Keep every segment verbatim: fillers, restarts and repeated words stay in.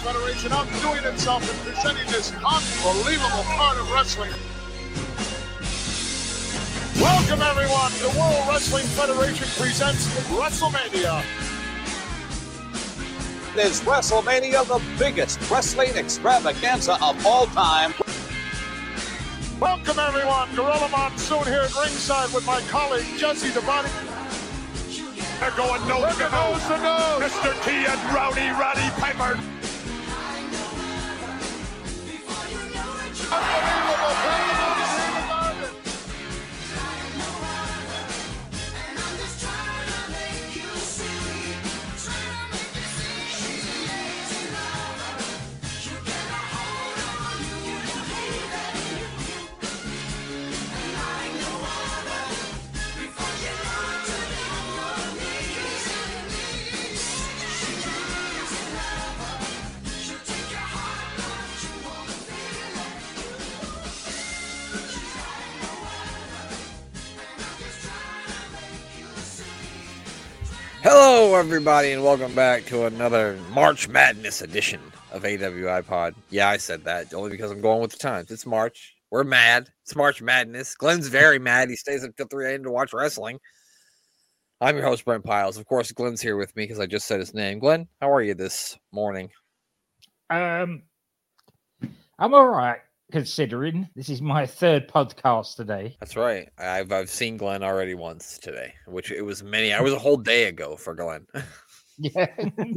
Federation outdoing itself and presenting this unbelievable part of wrestling. Welcome, everyone, to World Wrestling Federation presents WrestleMania. It is WrestleMania, the biggest wrestling extravaganza of all time. Welcome, everyone. Gorilla Monsoon here at ringside with my colleague, Jesse Devani. They're going nose to nose to nose. Mister T and Rowdy Roddy Piper. Unbelievable. Hello, everybody, and welcome back to another March Madness edition of A W I Pod. Yeah, I said that only because I'm going with the times. It's March. We're mad. It's March Madness. Glenn's very mad. He stays up till three a.m. to watch wrestling. I'm your host, Brent Piles. Of course, Glenn's here with me because I just said his name. Glenn, how are you this morning? Um, I'm all right, considering this is my third podcast today. That's right. I've I've seen Glenn already once today, which it was many. I was a whole day ago for Glenn. Yeah,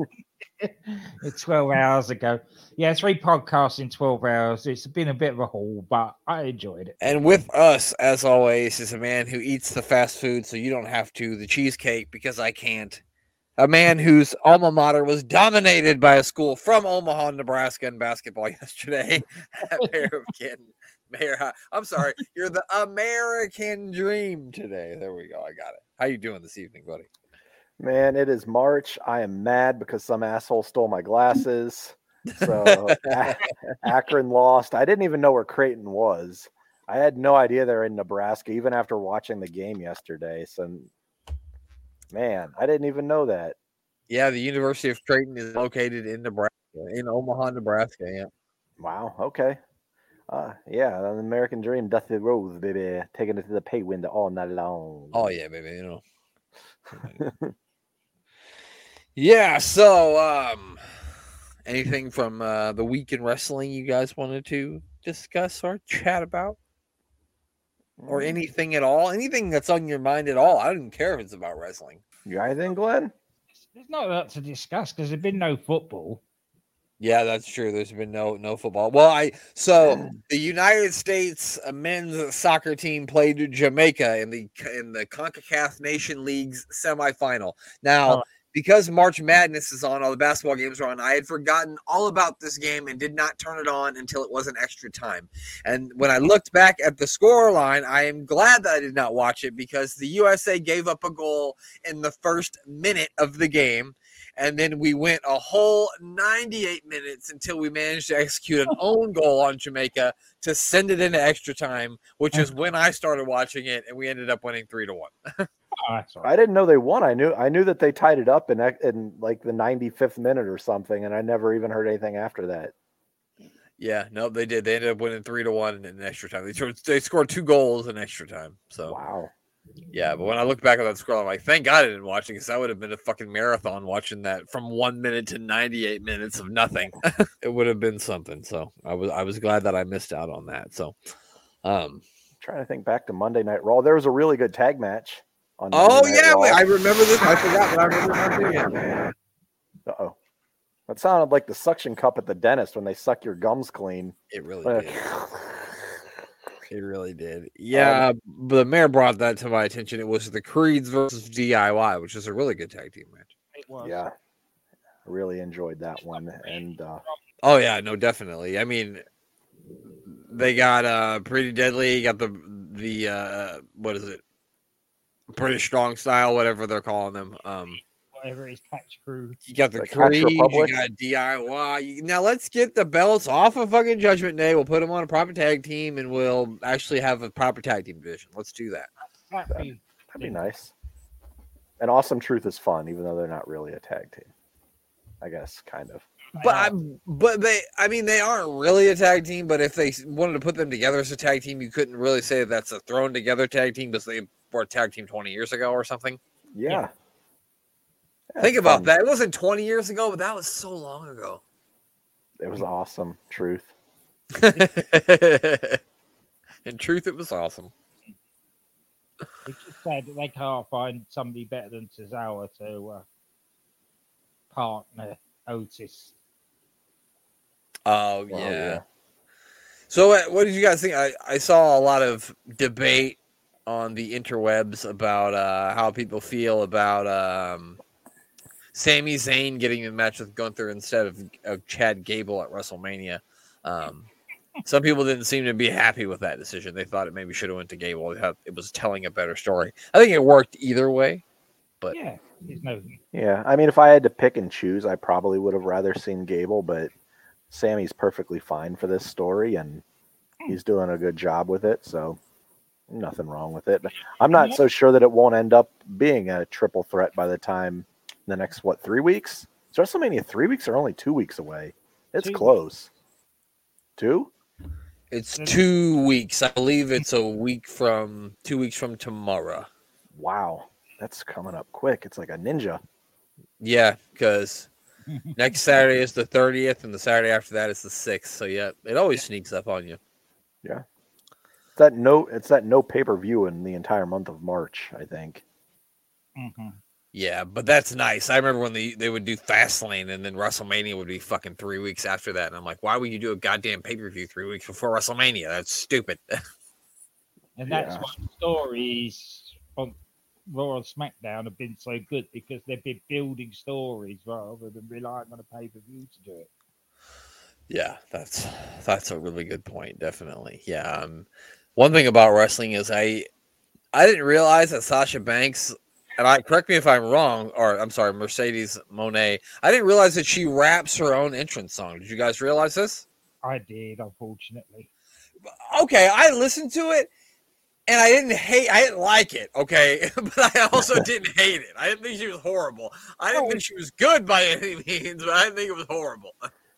it's twelve hours ago. Yeah, three podcasts in twelve hours. It's been a bit of a haul, but I enjoyed it. And with us, as always, is a man who eats the fast food so you don't have to, the cheesecake because I can't. A man whose alma mater was dominated by a school from Omaha, Nebraska in basketball yesterday. Mayor of Canton. Mayor, I'm sorry. You're the American dream today. There we go. I got it. How you doing this evening, buddy? Man, it is March. I am mad because some asshole stole my glasses. So Akron lost. I didn't even know where Creighton was. I had no idea they're in Nebraska, even after watching the game yesterday. So, man, I didn't even know that. Yeah, the University of Creighton is located in Nebraska, in Omaha, Nebraska. Yeah. Wow. Okay. Uh, yeah, the American dream, Dusty Rose, baby, taking it to the pay window all night long. Oh yeah, baby. You know. Yeah. So, um, anything from uh, the week in wrestling you guys wanted to discuss or chat about? Or anything at all? Anything that's on your mind at all? I don't care if it's about wrestling. You got anything, Glenn? There's not a lot to discuss because there's been no football. Yeah, that's true. There's been no no football. Well, I so the United States men's soccer team played Jamaica in the in the CONCACAF Nation League's semifinal. Now, oh. because March Madness is on, all the basketball games are on, I had forgotten all about this game and did not turn it on until it was an extra time. And when I looked back at the score line, I am glad that I did not watch it because the U S A gave up a goal in the first minute of the game. And then we went a whole ninety-eight minutes until we managed to execute an own goal on Jamaica to send it into extra time, which is when I started watching it, and we ended up winning three to one. Oh, I didn't know they won. I knew I knew that they tied it up in in like the ninety-fifth minute or something, and I never even heard anything after that. Yeah, no, they did. They ended up winning three to one in extra time. They scored, they scored two goals in extra time. So wow. Yeah, but when I look back at that score, I'm like, thank God I didn't watch it because that would have been a fucking marathon watching that from one minute to ninety-eight minutes of nothing. It would have been something. So I was I was glad that I missed out on that. So, um, I'm trying to think back to Monday Night Raw. There was a really good tag match. On oh yeah, wait, I remember this. I forgot, but I remember not doing it. Uh oh, that sounded like the suction cup at the dentist when they suck your gums clean. It really did. It really did. Yeah, um, the mayor brought that to my attention. It was the Creeds versus D I Y, which is a really good tag team match. It was. Yeah, I really enjoyed that one. And uh, oh yeah, no, definitely. I mean, they got uh Pretty Deadly, got the the uh what is it? British Strong Style, whatever they're calling them. Um whatever is Catch Crew. You got the, the Creed, you got D I Y. You, now let's get the belts off of fucking Judgment Day. We'll put them on a proper tag team, and we'll actually have a proper tag team division. Let's do that. That'd, that'd be nice. And Awesome Truth is fun, even though they're not really a tag team. I guess, kind of. But I, but they, I mean, they aren't really a tag team. But if they wanted to put them together as a tag team, you couldn't really say that's a thrown together tag team because they were a tag team twenty years ago or something. Yeah. Yeah. Yeah, Think it's about fun. that. It wasn't twenty years ago, but that was so long ago. It was awesome. Truth. In truth, it was awesome. It's just sad that they can't find somebody better than Tozawa to uh, partner Otis. Oh, Oh, yeah. yeah. So, uh, what did you guys think? I, I saw a lot of debate on the interwebs about uh, how people feel about um, Sami Zayn getting the match with Gunther instead of, of Chad Gable at WrestleMania. Um, some people didn't seem to be happy with that decision. They thought it maybe should have went to Gable. It, had, it was telling a better story. I think it worked either way. But Yeah, there's no. Yeah. I mean, if I had to pick and choose, I probably would have rather seen Gable, but Sammy's perfectly fine for this story, and he's doing a good job with it. So nothing wrong with it. I'm not so sure that it won't end up being a triple threat by the time the next, what, three weeks? Is WrestleMania three weeks or only two weeks away? It's Two. close. Two? it's two weeks. I believe it's a week from two weeks from tomorrow. Wow. That's coming up quick. It's like a ninja. Yeah, because next Saturday is the thirtieth, and the Saturday after that is the sixth. So yeah, it always sneaks up on you. Yeah. It's that no it's that no pay-per-view in the entire month of March, I think. Mhm. Yeah, but that's nice. I remember when they, they would do Fastlane, and then WrestleMania would be fucking three weeks after that. And I'm like, why would you do a goddamn pay-per-view three weeks before WrestleMania? That's stupid. And that's Yeah. why the stories on Raw and SmackDown have been so good, because they've been building stories rather than relying on a pay per view to do it. Yeah, that's that's a really good point. Definitely. Yeah. Um, one thing about wrestling is I I didn't realize that Sasha Banks, and I correct me if I'm wrong, or I'm sorry, Mercedes Moné. I didn't realize that she raps her own entrance song. Did you guys realize this? I did, unfortunately. Okay, I listened to it, and I didn't hate. I didn't like it. Okay, but I also didn't hate it. I didn't think she was horrible. I didn't think she was good by any means, but I didn't think it was horrible.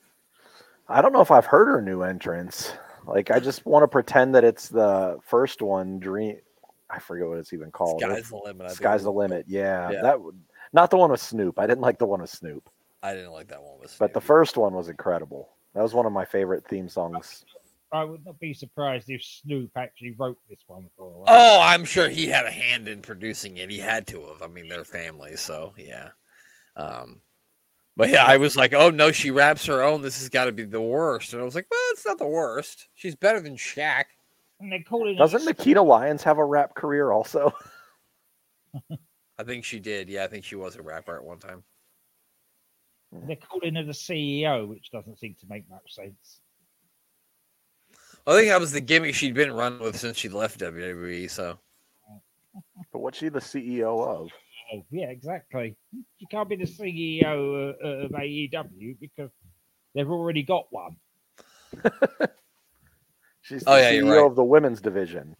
I don't know if I've heard her new entrance. Like, I just want to pretend that it's the first one, Dream. I forget what it's even called. Sky's the limit. I think Sky's it the was. limit. Yeah, Yeah. that would not the one with Snoop. I didn't like the one with Snoop, I didn't like that one. With but the Snoop. first one was incredible. That was one of my favorite theme songs. I would not be surprised if Snoop actually wrote this one for a while. Oh, I'm sure he had a hand in producing it. He had to have. I mean, they're family, so yeah. Um, but yeah, I was like, oh no, she raps her own. This has got to be the worst. And I was like, well, it's not the worst. She's better than Shaq. And they're calling Doesn't it, Nikita Lyons have a rap career also? I think she did. Yeah, I think she was a rapper at one time. they're calling her the C E O, which doesn't seem to make much sense. I think that was the gimmick she'd been running with since she left W W E. So But what's she the C E O of? Oh, yeah, exactly. You can't be the C E O uh, of A E W because they've already got one. She's the Oh, yeah, C E O you're right. of the women's division.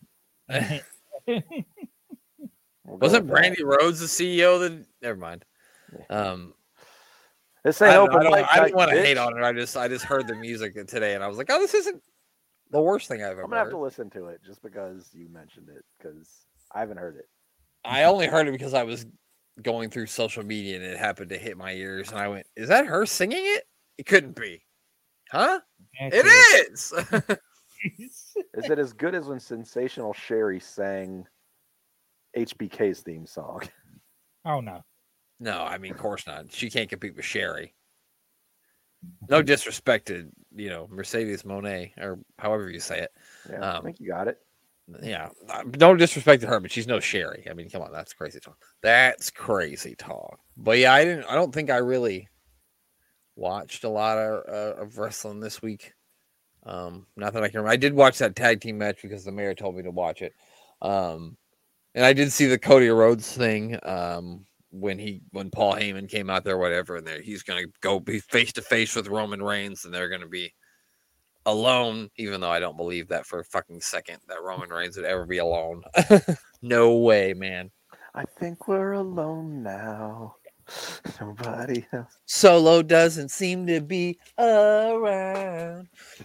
We'll go wasn't with that. Brandy Rhodes the C E O? Then never mind. Um, This I ain't don't, open I don't, mic I don't night, want to bitch. hate on her. I just I just heard the music today, and I was like, oh, this isn't the worst thing I've ever I'm gonna have heard. to listen to it just because you mentioned it, because I haven't heard it. I only heard it because I was going through social media and it happened to hit my ears, and I went, "Is that her singing it? It couldn't be, huh? It is." Is it as good as when Sensational Sherry sang H B K's theme song? Oh, no. No, I mean, of course not. She can't compete with Sherry. No disrespect to you know Mercedes Moné or however you say it. Yeah, I Um, think you got it. Yeah, uh, no disrespect to her, but she's no Sherry. I mean, come on, that's crazy talk. That's crazy talk. But yeah, I didn't. I don't think I really watched a lot of, uh, of wrestling this week. Um, not that I can remember. I did watch that tag team match because the mayor told me to watch it. Um, and I did see the Cody Rhodes thing. Um, when he when Paul Heyman came out there, whatever, and there he's gonna go be face to face with Roman Reigns, and they're gonna be alone, even though I don't believe that for a fucking second that Roman Reigns would ever be alone. No way, man. I think we're alone now. Nobody else. Solo doesn't seem to be around.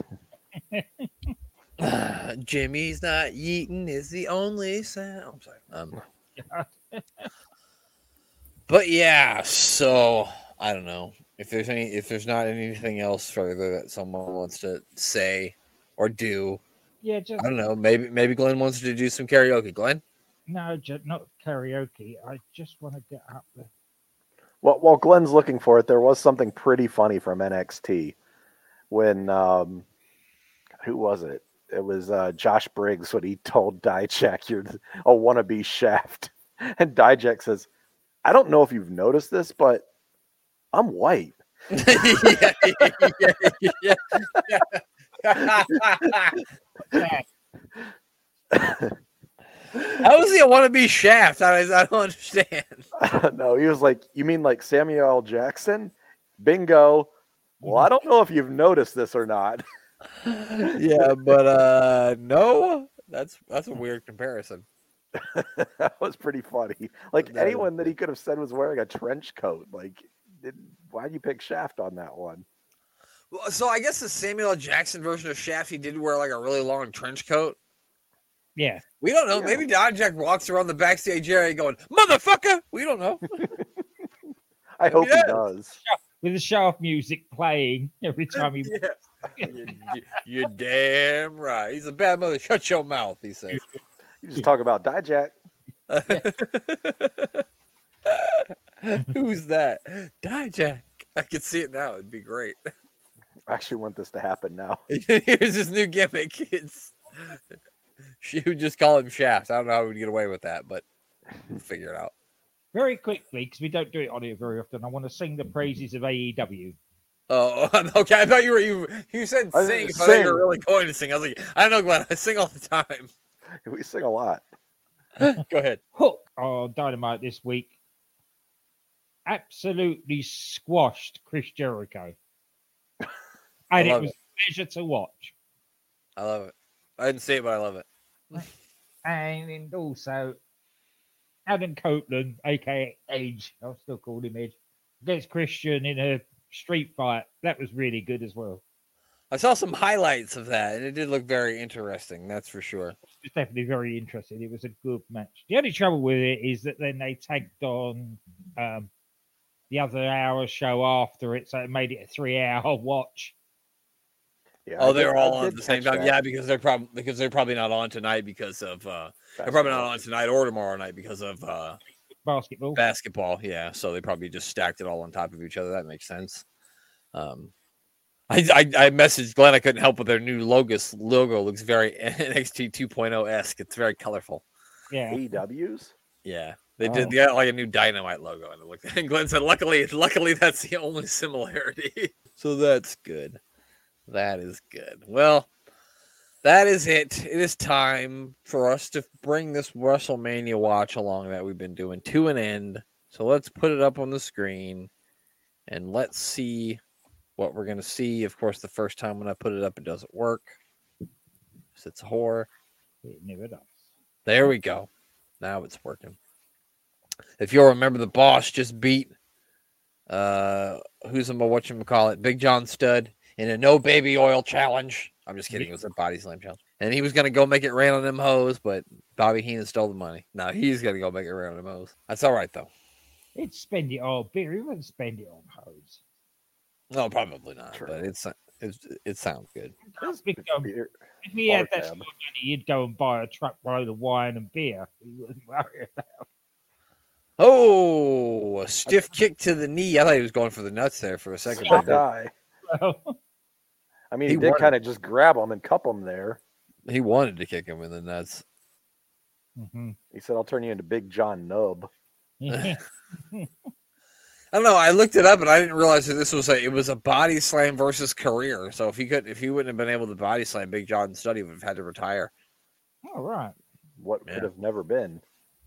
Jimmy's not yeeting is the only sound. I'm sorry. Um, but yeah, so I don't know if there's any, if there's not anything else further that someone wants to say or do. Yeah, just I don't know. Maybe maybe Glenn wants to do some karaoke. Glenn. no, just not karaoke. I just want to get up there. Well, while Glenn's looking for it, there was something pretty funny from N X T when um, who was it? It was uh, Josh Briggs when he told Dijak, "You're a wannabe Shaft," and Dijak says, "I don't know if you've noticed this, but I'm white." yeah, yeah, yeah, yeah. How is he a wannabe Shaft? I, I don't understand. No, he was like, "You mean like Samuel L. Jackson?" Bingo. Well, I don't know if you've noticed this or not. Yeah, but uh no, that's that's a weird comparison. That was pretty funny. Like That anyone is that he could have said was wearing a trench coat. Like, did, why'd you pick Shaft on that one? Well, so I guess the Samuel L. Jackson version of Shaft, he did wear like a really long trench coat. Yeah. We don't know. Yeah. Maybe Dijak walks around the backstage area going, "Motherfucker!" We don't know. I hope Yeah. he does. With the Shaft music playing every time he. Yeah. you, you, you're damn right. He's a bad mother. Shut your mouth, he says. You just talk about Dijak. Who's that? Dijak. I can see it now. It'd be great. I actually want this to happen now. Here's his new gimmick. It's she would just call him Shaft. I don't know how we'd get away with that, but we'll figure it out. Very quickly, because we don't do it on here very often, I want to sing the praises of A E W. Oh, okay. I thought you were you. You said I sing. didn't I thought you sing. were really going to sing. I was like, I don't know, Glenn. I sing all the time. We sing a lot. Go ahead. Hook on Dynamite this week absolutely squashed Chris Jericho. And it love was it. a pleasure to watch. I love it. I didn't see it, but I love it. And also, Adam Copeland, aka Edge, I'll still call him Edge, against Christian in a street fight. That was really good as well. I saw some highlights of that, and it did look very interesting. That's for sure. It was definitely very interesting. It was a good match. The only trouble with it is that then they tagged on um, the other hour show after it, so it made it a three-hour watch. Yeah, Oh, I they're did- I all on did at the same catch time. that. Yeah, because they're probably because they're probably not on tonight because of uh, they're probably not on tonight or tomorrow night because of uh, Basketball. basketball. Yeah, so they probably just stacked it all on top of each other. That makes sense. Um, I, I I messaged Glenn. I couldn't help but their new logos logo looks very N X T two point oh esque. It's very colorful. Yeah. A E Ws? Yeah, they Oh. did they got like a new Dynamite logo, and it looked. And Glenn said, "Luckily, luckily, that's the only similarity." So that's good. That is good. Well, that is it. It is time for us to bring this WrestleMania watch along that we've been doing to an end. So let's put it up on the screen and let's see what we're going to see. Of course, the first time when I put it up, it doesn't work. It's a whore. It never does. There we go. Now it's working. If you'll remember, the boss just beat uh who's a whatchamacallit, Big John Studd in a no baby oil challenge. I'm just kidding. It was a body slam challenge. And he was going to go make it rain on them hoes, but Bobby Heenan stole the money. Now he's going to go make it rain on them hoes. That's all right, though. He'd spend it on beer. He wouldn't spend it on hose. No, probably not. True. But it's, it's it sounds good. That's become, Beer- if he had bar that tab. sort of money, he'd go and buy a truckload of wine and beer. He wouldn't worry about Oh, a stiff kick to the knee. I thought he was going for the nuts there for a second. Good but guy. it. I mean, He he, did wanted- kind of just grab him and cup him there. He wanted to kick him in the nuts. Mm-hmm. He said, "I'll turn you into Big John Nub." I don't know. I looked it up and I didn't realize that this was a it was a body slam versus career. So if he could if he wouldn't have been able to body slam Big John Studd, he would have had to retire. All right. What Yeah. could have never been.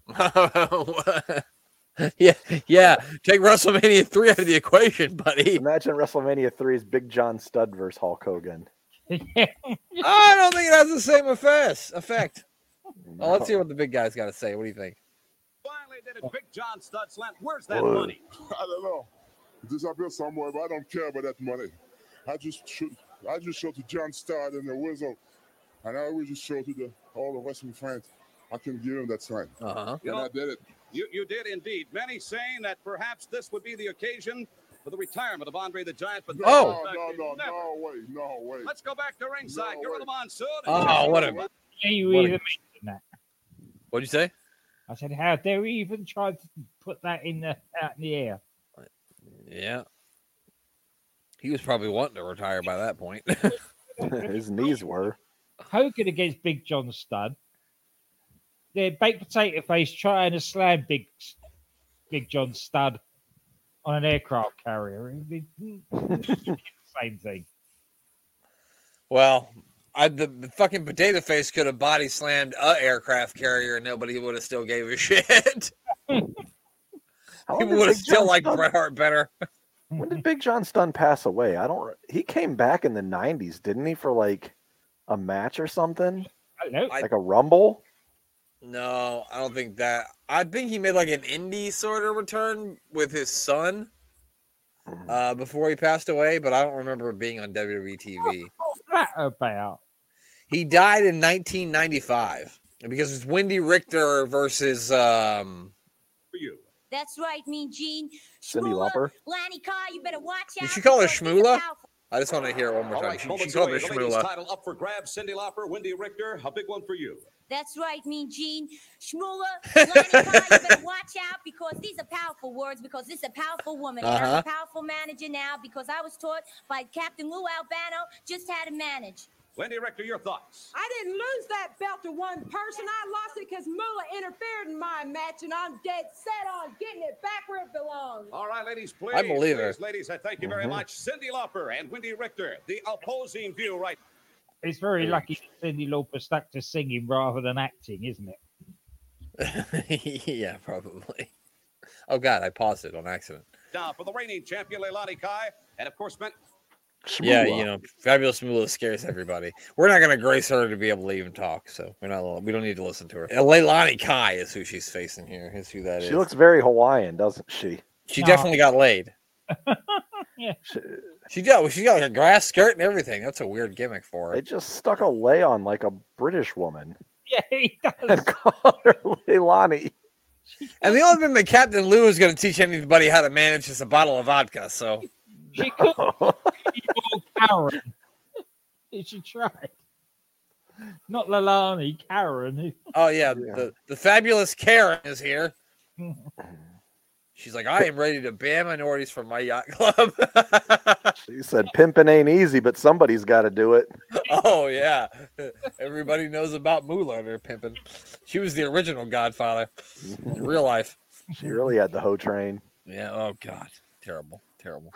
yeah, yeah. Take WrestleMania three out of the equation, buddy. Imagine WrestleMania three's Big John Studd versus Hulk Hogan. I don't think it has the same effect. Effect. Oh, let's hear what the big guy's got to say. What do you think? Finally did Big John Stud Slant. Where's that Whoa. money? I don't know. It disappeared somewhere, but I don't care about that money. I just shoot, I just show to John Studd and the Wizard, and I always just show to the all the wrestling fans. I can give him that sign. Uh-huh. You And know, I did it. You, you did indeed. Many saying that perhaps this would be the occasion for the retirement of Andre the Giant. But No, Oh. no, no, never. no way, no way. Let's go back to ringside. No Gorilla way. Monsoon. Oh, what a- Yeah, you What a- even mentioned that. What'd you say? I said, how dare we even try to put that in the out in the air? Yeah. He was probably wanting to retire by that point. His knees were. Hogan against Big John Studd. They're baked potato face trying to slam Big Big John Studd on an aircraft carrier. Same thing. Well, I, the, the fucking potato face could have body slammed a aircraft carrier and nobody would have still gave a shit. How long People did would have Big still John liked Studd- Bret Hart better. When did Big John Studd pass away? I don't. He came back in the nineties, didn't he, for like a match or something, Hello. I- like a Rumble? No, I don't think that. I think he made like an indie sort of return with his son uh, before he passed away, but I don't remember being on W W E T V. What's that about? He died in nineteen ninety-five because it's Wendy Richter versus. Um, For you. That's right, Mean Gene. Cindy Shmoola, Lauper? Lanny Carr, you better watch out. Did she call her because he's a Shmoola? powerful- I just want to hear it one more All time. right, She, she moments called away. her The ladies' Shmoola. title up for grabs. Cindy Lauper, Wendy Richter, a big one for you. That's right, Mean Gene. Shmoola, Lanny Carr, you better watch out because these are powerful words because this is a powerful woman. And I'm Uh-huh. a powerful manager now because I was taught by Captain Lou Albano just how to manage. Wendy Richter, your thoughts. I didn't lose that belt to one person. I lost it because Moolah interfered in my match, and I'm dead set on getting it back where it belongs. All right, ladies, please. I believe her. please, Ladies, I thank you very Mhm. much. Cindy Lauper and Wendy Richter, the opposing view right. It's very lucky that Cindy Lauper stuck to singing rather than acting, isn't it? Yeah, probably. Oh God, I paused it on accident. Now for the reigning champion, Leilani Kai, and of course, Ben. Yeah, Shmoola. you know, Fabulous Moolah scares everybody. We're not going to grace her to be able to even talk, so we're not. We don't need to listen to her. Leilani Kai is who she's facing here. Is who that is. She looks very Hawaiian, doesn't she? She No. definitely got laid. She- She got. She got like a grass skirt and everything. That's a weird gimmick for They her. just stuck a lay on like a British woman Yeah, he does. and called her Leilani. And the only thing that Captain Lou is going to teach anybody how to manage is a bottle of vodka. So She could be more Karen. She tried. Not Lalani, Karen. Oh yeah, Yeah. the the fabulous Karen is here. She's like, I am ready to ban minorities from my yacht club. She said, "Pimping ain't easy, but somebody's got to do it." Oh yeah, everybody knows about Moolah and her pimping. She was the original Godfather in real life. She really had the hoe train. Yeah. Oh God, terrible, terrible.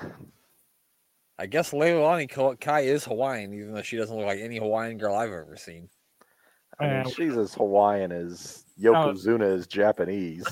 I guess Leilani Kai is Hawaiian, even though she doesn't look like any Hawaiian girl I've ever seen. I mean, Uh, she's as Hawaiian as Yokozuna is Japanese.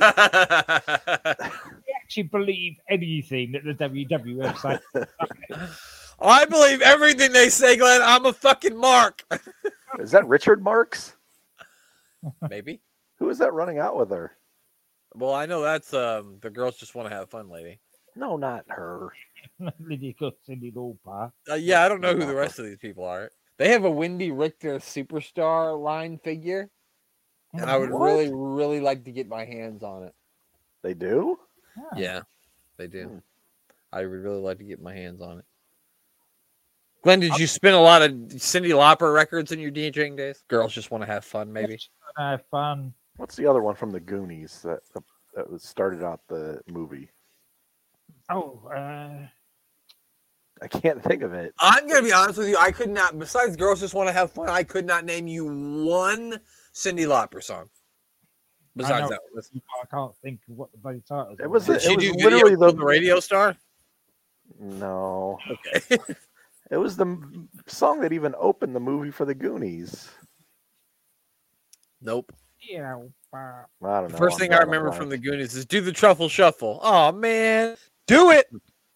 I actually believe anything that the W W F says. I believe everything they say, Glenn. I'm a fucking mark. Is that Richard Marks? Maybe. Who is that running out with her? Well, I know that's um the girls just want to have fun, lady. No, not her. Lydia got Cindy Lauper. Uh, yeah, I don't know who the rest of these people are. They have a Wendy Richter superstar line figure, and I would What? really, really like to get my hands on it. They do? Yeah, they do. Hmm. I would really like to get my hands on it. Glenn, did you spin a lot of Cindy Lauper records in your DJing days? Girls just want to have fun, maybe. Have fun. What's the other one from the Goonies that that was started out the movie? Oh, uh, I can't think of it. I'm gonna be honest with you. I could not. Besides, girls just want to have fun. I could not name you one Cindy Lauper song. Besides know. that one. I can't think of what the bloody title is. It was Did it she was do literally video the for the radio star? No, Okay. it was the m- song that even opened the movie for the Goonies. Nope. You know, uh, I don't know. The first I'm thing I drawing a remember blank. from the Goonies is do the truffle shuffle. Oh man, do it.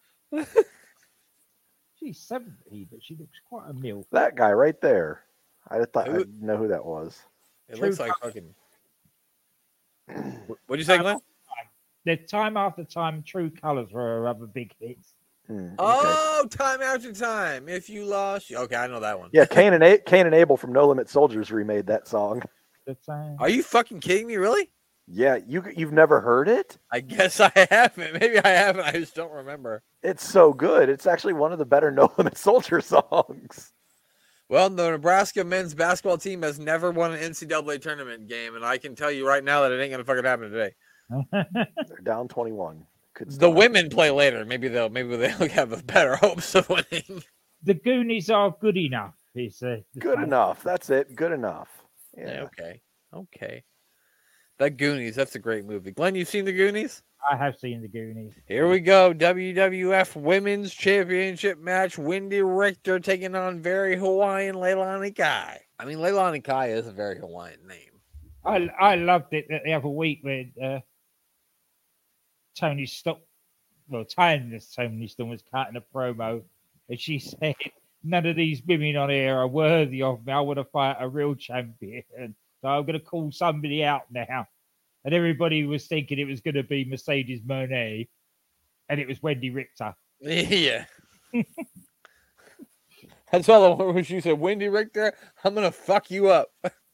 she's seventy, but she looks quite a milf. that guy right there. I thought Who- I'd know who that was. It True looks like fucking. What'd you say, Glenn? The time after time, True Colors were her other big hits. Hmm, okay. Oh, time after time. If you lost, okay, I know that one. Yeah, Cain and A- Cain and Abel from No Limit Soldiers remade that song. The time. Are you fucking kidding me? Really? Yeah, you you've never heard it? I guess I haven't. Maybe I haven't. I just don't remember. It's so good. It's actually one of the better No Limit Soldier songs. Well, the Nebraska men's basketball team has never won an N C double A tournament game, and I can tell you right now that it ain't gonna fucking happen today. They're down twenty-one. Could The still women happen. play later. Maybe they'll maybe they'll have better hopes of winning. The Goonies are good enough. Is uh, the Good time. enough. That's it. Good enough. Yeah, Yeah. okay. Okay. That Goonies, that's a great movie. Glenn, you've seen the Goonies? I have seen the Goonies. Here we go. W W F Women's Championship match. Wendy Richter taking on very Hawaiian Leilani Kai. I mean, Leilani Kai is a very Hawaiian name. I I loved it the other week when uh, Tony Storm, well, Tony Tony Storm was cutting a promo, and she said, "None of these women on here are worthy of me. I want to fight a real champion, so I'm going to call somebody out now." And everybody was thinking it was going to be Mercedes Moné, and it was Wendy Richter. Yeah. That's all the one where she said, Wendy Richter, I'm going to fuck you up.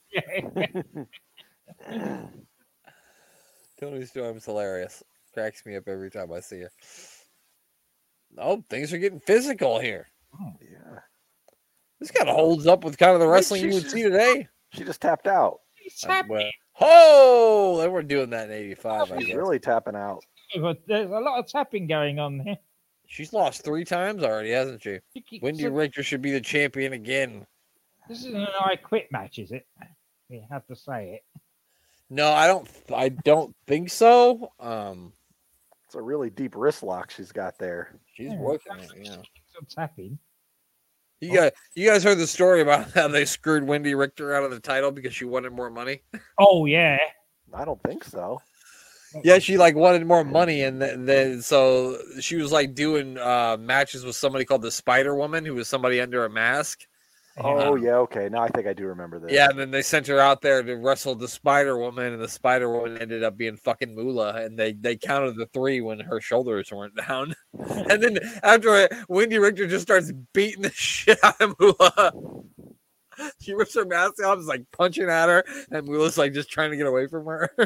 Tony Storm's hilarious. Cracks me up every time I see her. Oh, things are getting physical here. Yeah. This kind of holds up with kind of the wrestling you she's would see today. She just tapped out. It's Uh, happening. well, oh, they were doing that in eighty-five, I She's guess. really tapping out. But there's a lot of tapping going on there. She's lost three times already, hasn't she? Wendy So Richter should be the champion again. this isn't an I quit match, is it? You have to say it. No, I don't. I don't think so. Um, It's a really deep wrist lock she's got there. she's Yeah. working it. Yeah. Some tapping. You guys, you guys heard the story about how they screwed Wendy Richter out of the title because she wanted more money? Oh yeah. I don't think so. Yeah, she like wanted more money, and then, then so she was like doing uh, matches with somebody called the Spider Woman, who was somebody under a mask. Oh yeah, okay. Now I think I do remember this. Yeah, and then they sent her out there to wrestle the Spider Woman, and the Spider Woman ended up being fucking Moolah, and they they counted the three when her shoulders weren't down. And then after it, Wendy Richter just starts beating the shit out of Moolah. She rips her mask off, is like punching at her, and Moolah's like just trying to get away from her.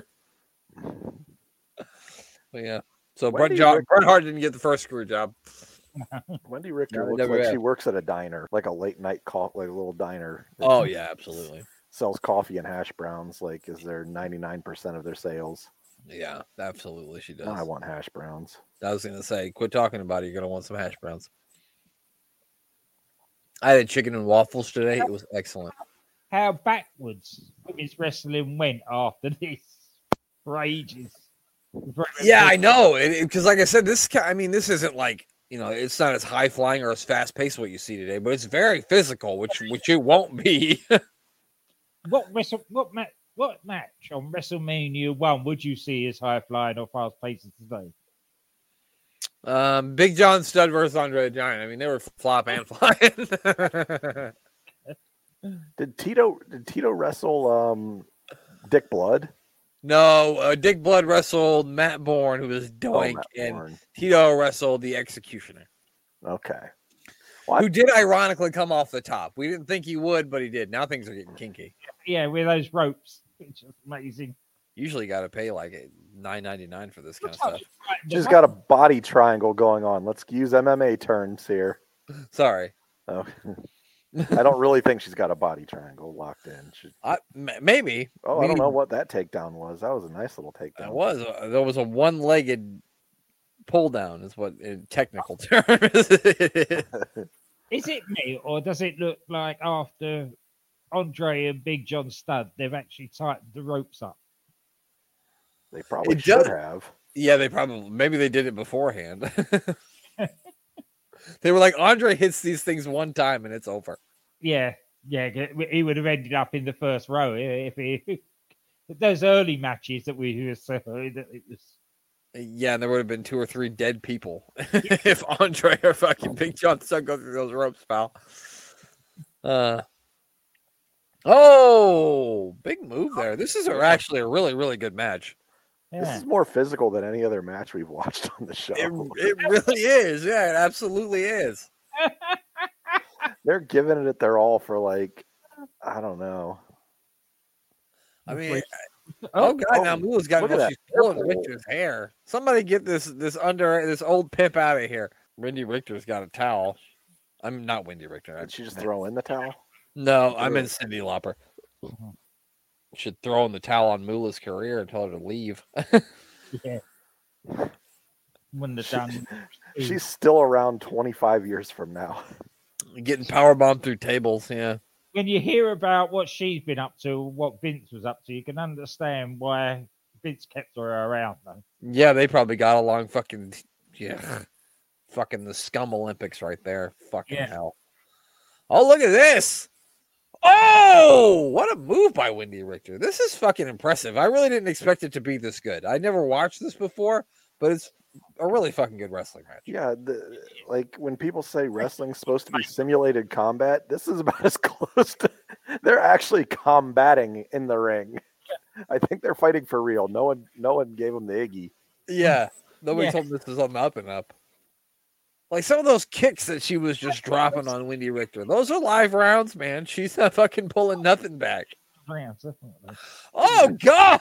But yeah, so Bret, Wendy jo- Richter- Bret Hart didn't get the first screw job. Wendy Richter No, looks never like have. she works at a diner, like a late night coffee, like a little diner. that Oh yeah, absolutely. sells coffee and hash browns. Like, is there ninety-nine percent of their sales? Yeah, absolutely, she does. Now I want hash browns. I was gonna say, quit talking about it. You're gonna want some hash browns. I had chicken and waffles today. It was excellent. How backwards women's wrestling went after this for ages. Yeah, I know. Because, like I said, this. ki- I mean, this isn't like you know, it's not as high flying or as fast paced what you see today, but it's very physical, which which it won't be. What wrestle, what match, what match on WrestleMania one would you see as high flying or fast paced as today? um, Big John Studd versus Andre the Giant. I mean, they were flop and flying. Did Tito did Tito wrestle um, Dick Blood? No, uh, Dick Blood wrestled Matt Bourne, who was Oh, Doink, Matt and Bourne. Tito wrestled the Executioner, Okay. Well, I- who did ironically come off the top. We didn't think he would, but he did. Now things are getting kinky. Yeah, with those ropes. It's just amazing. Usually got to pay like nine ninety nine for this kind of stuff. She's got a body triangle going on. Let's use M M A terms here. Sorry, Oh. I don't really think she's got a body triangle locked in. She, I, m- maybe. oh, I don't Maybe. know what that takedown was. That was a nice little takedown. That was a, there was a one legged pull down, is what in technical terms. Is it me, or does it look like after Andre and Big John Studd, they've actually tightened the ropes up? They probably It should does- have. Yeah, they probably maybe they did it beforehand. They were like, Andre hits these things one time and it's over. Yeah, yeah, he would have ended up in the first row if he. Those early matches that we were so that it was. Yeah, and there would have been two or three dead people if Andre or fucking Big John Studd go through those ropes, pal. Uh oh, big move there. This is a, actually a really, really good match. This Yeah. is more physical than any other match we've watched on the show. It, it really is. Yeah, it absolutely is. They're giving it their all for like, I don't know. I mean, Oh, oh god, oh, now Moo's got look at enough. that She's pulling purple. Richter's hair. Somebody get this this under this old pimp out of here. Wendy Richter's got a towel. I'm not Wendy Richter. I- Did she just throw in the towel? No, I'm in Ugh. Cyndi Lauper. Should throw in the towel on Moolah's career and tell her to leave. yeah. When the done. She's still around twenty-five years from now. Getting power bombed through tables. Yeah. When you hear about what she's been up to, what Vince was up to, you can understand why Vince kept her around, though. Yeah, they probably got along. Fucking yeah. Fucking the scum Olympics right there. Fucking Yeah. hell. Oh, look at this. Oh, what a move by Wendy Richter. This is fucking impressive. I really didn't expect it to be this good. I never watched this before, but it's a really fucking good wrestling match. Yeah, the, like when people say wrestling's supposed to be simulated combat, this is about as close to. They're actually combating in the ring. I think they're fighting for real. No one, no one gave them the Iggy. Yeah. Nobody Yeah. told me this was on the up and up. Like some of those kicks that she was just dropping on Wendy Richter. Those are live rounds, man. She's not fucking pulling nothing back. Rounds, definitely. Oh, God.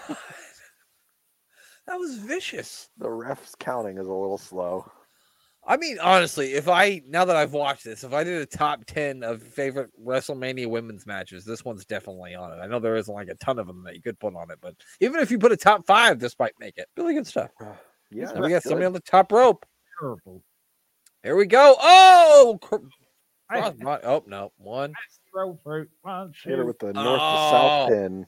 That was vicious. The ref's counting is a little slow. I mean, honestly, if I, now that I've watched this, if I did a top ten of favorite WrestleMania women's matches, this one's definitely on it. I know there isn't like a ton of them that you could put on it, but even if you put a top five, this might make it. Really good stuff. Yeah, And we got that's somebody good. on the top rope. Terrible. Here we go. Oh, cr- Hey, cross- not- oh no, one. let's throw through. One, Hit her two. with the north to south Oh. pin.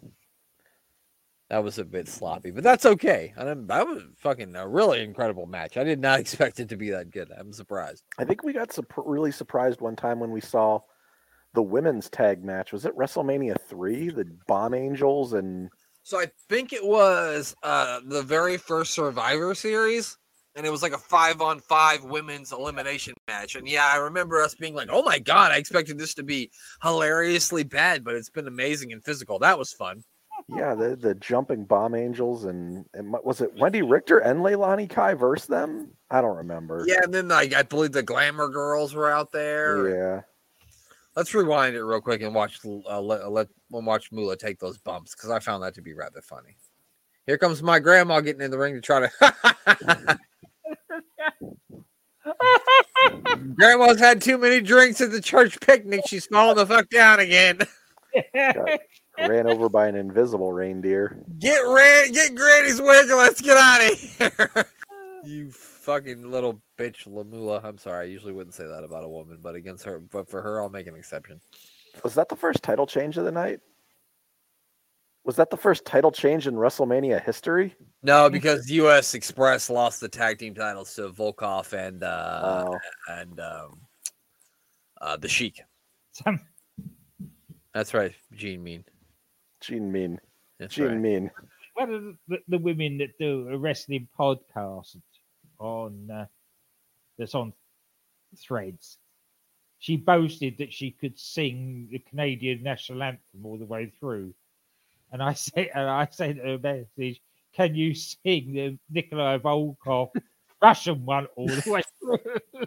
That was a bit sloppy, but that's okay. And that was fucking a really incredible match. I did not expect it to be that good. I'm surprised. I think we got sup- really surprised one time when we saw the women's tag match. Was it WrestleMania three? The Bomb Angels and So I think it was uh, the very first Survivor Series, and it was like a five-on-five women's elimination match. And yeah, I remember us being like, "Oh my god!" I expected this to be hilariously bad, but it's been amazing and physical. That was fun. yeah, the the jumping Bomb Angels and, and what- was it Wendy Richter and Leilani Kai versus them? I don't remember. Yeah, and then like, I believe the Glamour Girls were out there. Yeah. Let's rewind it real quick and watch uh, let, let we'll watch Moolah take those bumps because I found that to be rather funny. Here comes my grandma getting in the ring to try to. Grandma's had too many drinks at the church picnic. She's falling the fuck down again. Got ran over by an invisible reindeer. Get ran, get Granny's wig and let's get out of here. You fucking little bitch, Lamula. I'm sorry. I usually wouldn't say that about a woman, but against her, but for her, I'll make an exception. Was that the first title change of the night? Was that the first title change in WrestleMania history? No, because U S Express lost the tag team titles to Volkov and uh, Oh. and um, uh, the Sheik. Some, That's right, Gene Mean. Gene Mean. That's Gene right. Mean. one of the, the women that do a wrestling podcast on uh, that's on Threads. She boasted that she could sing the Canadian national anthem all the way through, and I said, and I sent her a message: "Can you sing the Nikolai Volkov Russian one all the way through?"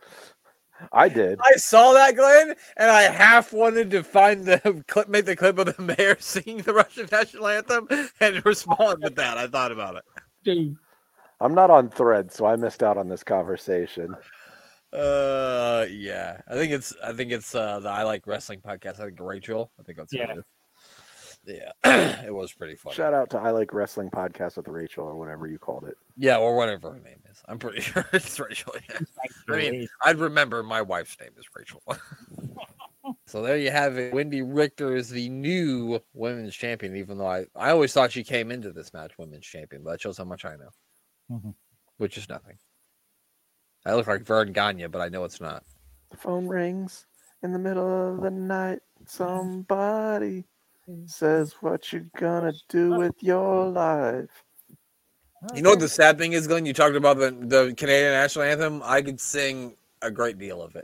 I did. I saw that, Glenn, and I half wanted to find the clip, make the clip of the mayor singing the Russian national anthem, and respond with that. I thought about it. Dude, I'm not on Thread, so I missed out on this conversation. Uh, yeah, I think it's, I think it's uh, the I Like Wrestling podcast. I think Rachel. I think that's what Yeah. it is. Yeah, it was pretty funny. Shout out to I Like Wrestling Podcast with Rachel or whatever you called it. Yeah, or whatever her name is. I'm pretty sure it's Rachel. Yeah. I mean, I'd remember my wife's name is Rachel. So there you have it. Wendy Richter is the new women's champion, even though I, I always thought she came into this match women's champion, but that shows how much I know, Mhm. which is nothing. I look like Vern Gagne, but I know it's not. The phone rings in the middle of the night. Somebody says, "What you gonna do with your life?" You know what the sad thing is, Glenn? You talked about the, the Canadian national anthem. I could sing a great deal of it.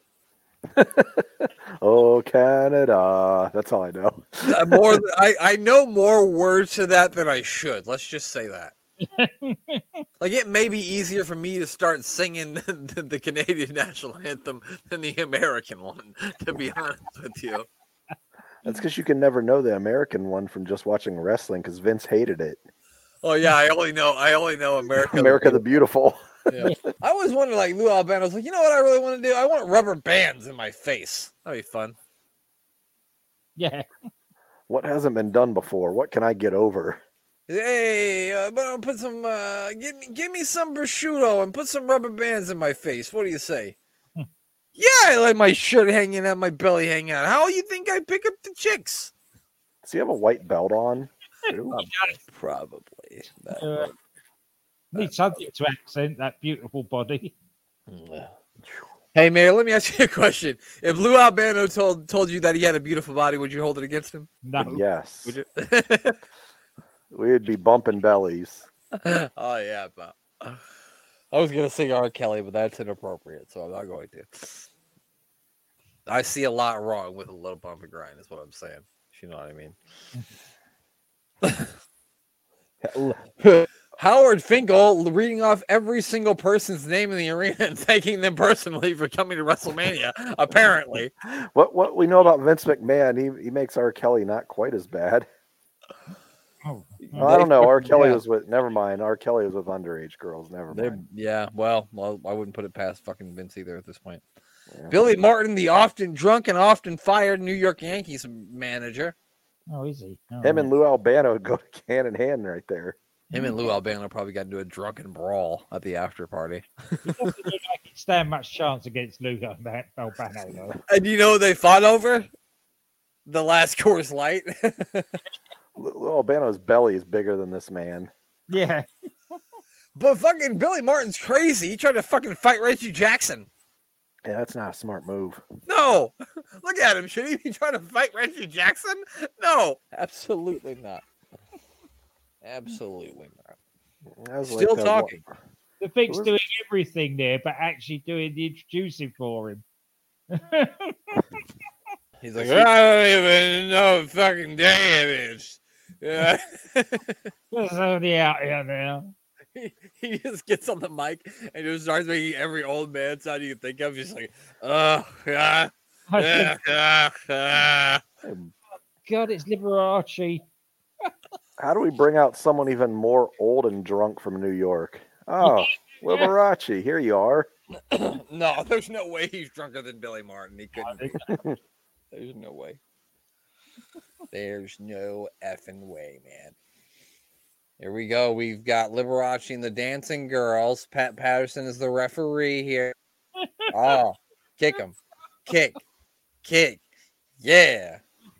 Oh, Canada. That's all I know. Uh, more, th- I, I know more words to that than I should. Let's just say that. Like, it may be easier for me to start singing the, the Canadian national anthem than the American one, to be honest with you. That's because you can never know the American one from just watching wrestling because Vince hated it. Oh yeah, I only know I only know America. America the Beautiful. Yeah. I always wondered, like, Lou Albano was like, you know what I really want to do? I want rubber bands in my face. That'd be fun. Yeah. What hasn't been done before? What can I get over? Hey, uh, but I'll put some, uh, give me, give me some prosciutto and put some rubber bands in my face. What do you say? Yeah, I let my shirt hanging out, my belly hanging out. How do you think I pick up the chicks? Does he have a white belt on? Um, probably. Uh, need something to accent that beautiful body. Hey, Mayor, let me ask you a question. If Lou Albano told told you that he had a beautiful body, would you hold it against him? No. Yes. Would you? We would be bumping bellies. Oh, yeah. But I was going to say R. Kelly, but that's inappropriate, so I'm not going to. I see a lot wrong with a little bump and grind, is what I'm saying. If you know what I mean. Howard Finkel reading off every single person's name in the arena and thanking them personally for coming to WrestleMania, apparently. What what we know about Vince McMahon, he, he makes R. Kelly not quite as bad. Oh, Well, I don't know. R. Kelly was with, never mind. R. Kelly was with underage girls. Never They're- mind. Yeah, well, well, I wouldn't put it past fucking Vince either at this point. Yeah. Billy Martin, the often drunk and often fired New York Yankees manager. oh, is he? Oh, Him and Lou Albano would go hand in hand right there. Him and Lou Albano probably got into a drunken brawl at the after party. he doesn't look like he'd stand much chance against Lou Albano, though. And you know what they fought over? The last Coors Light. Lou Albano's belly is bigger than this man. Yeah. But fucking Billy Martin's crazy. He tried to fucking fight Reggie Jackson. Yeah, that's not a smart move. No. Look at him. Should he be trying to fight Reggie Jackson? No. Absolutely not. Absolutely not. That was Still the- talking. The thing's Who is- doing everything there, but actually doing the introducing for him. He's like, I don't even know fucking damage. Yeah. There's only out here now. he, he just gets on the mic and just starts making every old man sound you can think of. Just like, oh, yeah, yeah, yeah, yeah. God, it's Liberace. How do we bring out someone even more old and drunk from New York? Oh, Liberace, here you are. No, there's no way he's drunker than Billy Martin. He couldn't be. There's no way. There's no effing way, man. Here we go. We've got Liberace and the Dancing Girls. Pat Patterson is the referee here. Oh, kick him. Kick. Kick. Yeah.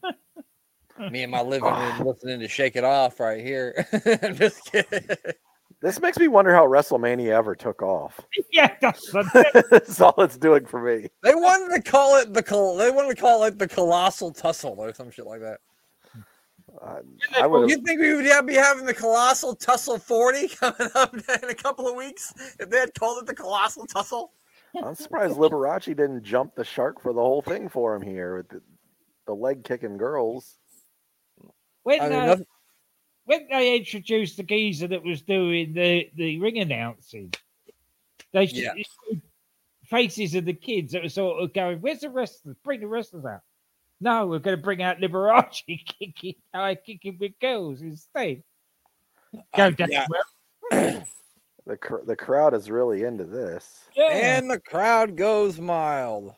Me in my living room listening to Shake It Off right here. I'm just kidding. This makes me wonder how WrestleMania ever took off. Yeah, that's the That's all it's doing for me. They wanted to call it the col- they wanted to call it the Colossal Tussle or some shit like that. Uh, I would You have. think we would have- be having the Colossal Tussle forty coming up in a couple of weeks if they had called it the Colossal Tussle? I'm surprised Liberace didn't jump the shark for the whole thing for him here with the, the leg kicking girls. when, I mean, uh, nothing- when they introduced the geezer that was doing the, the ring announcing, they Yeah. showed faces of the kids that were sort of going, "Where's the wrestlers? Bring the wrestlers out." No, we're going to bring out Liberace kicking, uh, kicking with girls instead. Go Uh, down. yeah. Well, The cr- the crowd is really into this. yeah. And the crowd goes mild.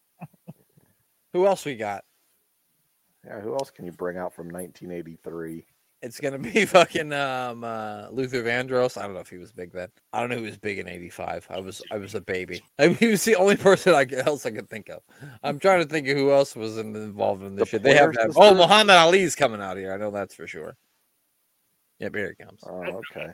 Who else we got? Yeah, who else can you bring out from nineteen eighty-three? It's gonna be fucking um uh, Luther Vandross. I don't know if he was big then. I don't know who was big in eighty-five. I was I was a baby. I mean, he was the only person I could, else I could think of. I'm trying to think of who else was in, involved in this The shit. They have, Pointer to have oh Sisters? Muhammad Ali's coming out here. I know that's for sure. Yep, here he comes. Oh, okay.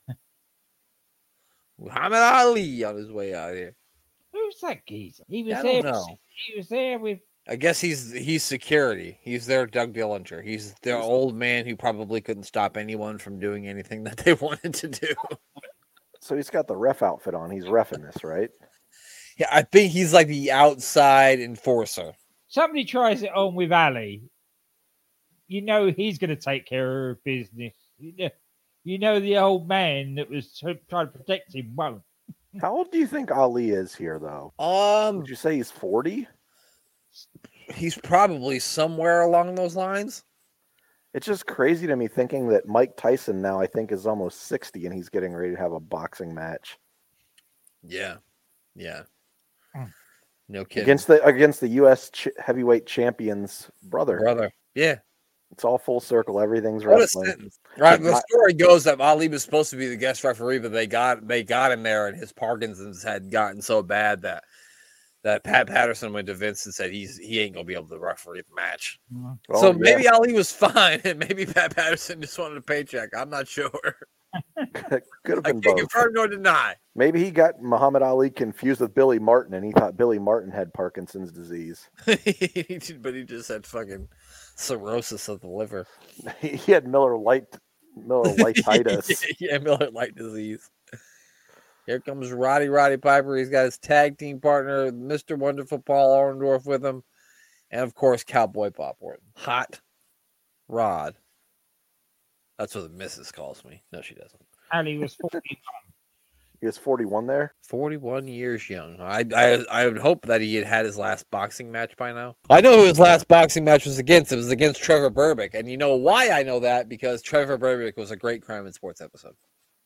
Muhammad Ali on his way out here. Who's that geezer? He was I there. don't know. He was there with. I guess he's he's security. He's their Doug Dillinger. He's their old man who probably couldn't stop anyone from doing anything that they wanted to do. So he's got the ref outfit on. He's reffing this, right? Yeah, I think he's like the outside enforcer. Somebody tries it on with Ali. You know he's going to take care of business. You know, You know the old man that was tr- trying to protect him won't. How old do you think Ali is here, though? Um, Would you say he's forty? he's probably somewhere along those lines. It's just crazy to me thinking that Mike Tyson now, I think, is almost sixty and he's getting ready to have a boxing match Yeah, yeah. Mm. No kidding. against the against the U S ch- heavyweight champion's brother. brother. Yeah. It's all full circle. Everything's What a wrestling. sentence. Right. The Not- story goes that Ali was supposed to be the guest referee, but they got they got him there, and his Parkinson's had gotten so bad that that Pat Patterson went to Vince and said he's he ain't gonna be able to referee the match. Mm. Oh, so yeah. maybe Ali was fine, and maybe Pat Patterson just wanted a paycheck. I'm not sure. Could have I been can't both. confirm nor deny. Maybe he got Muhammad Ali confused with Billy Martin, and he thought Billy Martin had Parkinson's disease. He did- but he just had fucking cirrhosis of the liver. He had Miller Light, Miller Lightitis. Yeah, Miller Lite disease. Here comes Roddy Roddy Piper. He's got his tag team partner, Mister Wonderful Paul Orndorff, with him. And, of course, Cowboy Bob Orton. Hot Rod. That's what the missus calls me. No, she doesn't. Ali was forty. He was forty-one there. forty-one years young. I, I I would hope that he had had his last boxing match by now. I know who his last boxing match was against. It was against Trevor Burbick. And you know why I know that? Because Trevor Burbick was a great Crime and Sports episode.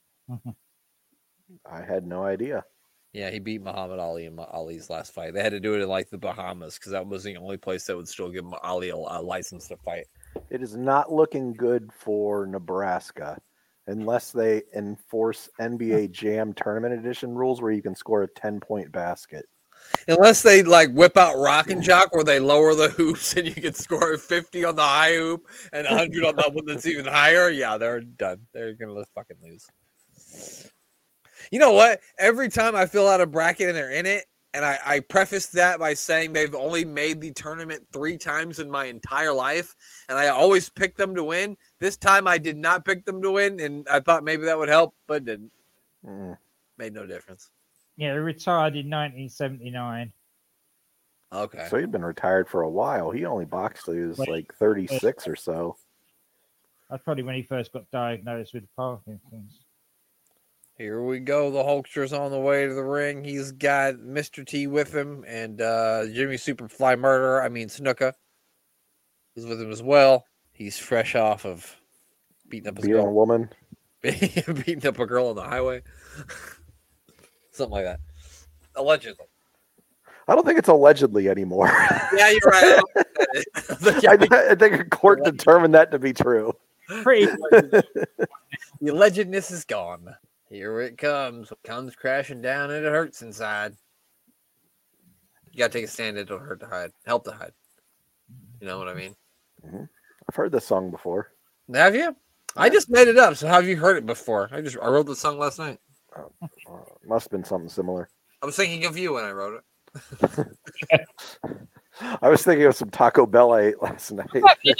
I had no idea. Yeah, he beat Muhammad Ali in Ali's last fight. They had to do it in like the Bahamas because that was the only place that would still give Ali a, a license to fight. It is not looking good for Nebraska unless they enforce N B A Jam Tournament Edition rules where you can score a ten-point basket. Unless they like whip out Rock and Jock where they lower the hoops and you can score fifty on the high hoop and one hundred on the one that's even higher. Yeah, they're done. They're going to fucking lose. You know what? Every time I fill out a bracket and they're in it, and I, I preface that by saying they've only made the tournament three times in my entire life, and I always pick them to win. This time I did not pick them to win, and I thought maybe that would help, but didn't. Mm. Made no difference. Yeah, he retired in nineteen seventy-nine. Okay. So he'd been retired for a while. He only boxed till he was Wait. like thirty-six or so. That's probably when he first got diagnosed with Parkinson's. Here we go. The Hulkster's on the way to the ring. He's got Mister T with him, and uh, Jimmy Superfly Murderer, I mean Snuka, is with him as well. He's fresh off of beating up a Being a girl, woman. beating up a girl on the highway, something like that. Allegedly. I don't think it's allegedly anymore. Yeah, you're right. I, th- I think a court determined that to be true. Pretty The allegedness is gone. Here it comes. It comes crashing down, and it hurts inside. You gotta take a stand. It'll hurt to hide. Help to hide. You know what I mean? Mm-hmm. I've heard this song before. Have you? I just made it up. So have you heard it before? I just I wrote the song last night. Oh, uh, must have been something similar. I was thinking of you when I wrote it. I was thinking of some Taco Bell I ate last night.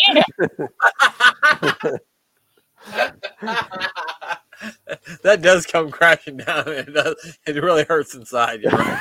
That does come crashing down. It does. It really hurts inside. You're right.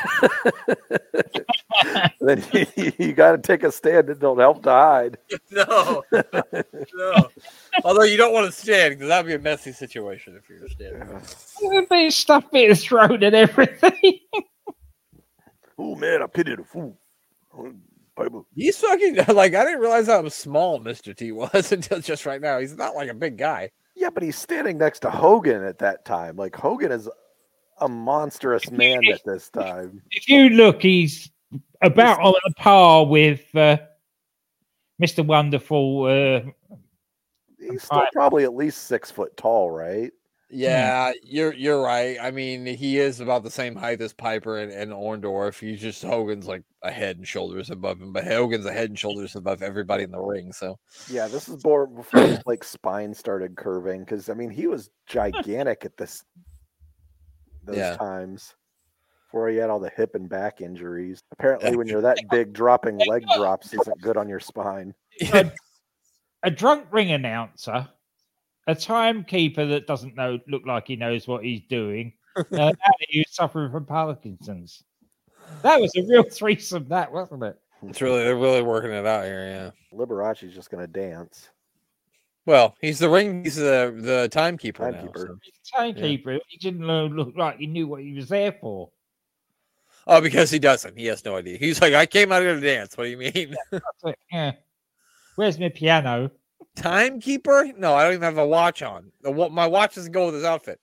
Then you, you got to take a stand that don't help to hide. No, no. Although you don't want to stand because that'd be a messy situation if you're standing. There'd be stuff being thrown and everything. Oh man, I pity the fool. He's fucking like I didn't realize how small Mister T was until just right now. He's not like a big guy. Yeah, but he's standing next to Hogan at that time. Like Hogan is a monstrous man at this time. If you look, he's about on a par with uh, Mister Wonderful. Uh, He's still probably at least six foot tall, right? Yeah, you're you're right. I mean, he is about the same height as Piper and, and Orndorff. He's just Hogan's like a head and shoulders above him, but Hogan's a head and shoulders above everybody in the ring. So Yeah, this is more before his like spine started curving because I mean he was gigantic at this those Yeah. times before he had all the hip and back injuries. Apparently, when you're that big, dropping leg drops isn't good on your spine. a, a drunk ring announcer, a timekeeper that doesn't know, look like he knows what he's doing, uh, and he was suffering from Parkinson's. That was a real threesome, that wasn't it? it's really they're really working it out here. Yeah. Liberace's just gonna dance. Well, he's the ring. He's the the timekeeper. Timekeeper. Now, so. Timekeeper. He didn't look, look like he knew what he was there for. Oh, because he doesn't. He has no idea. He's like, I came out here to dance. What do you mean? Like, yeah. Where's my piano? Timekeeper? No, I don't even have a watch on. The, my watch doesn't go with his outfit.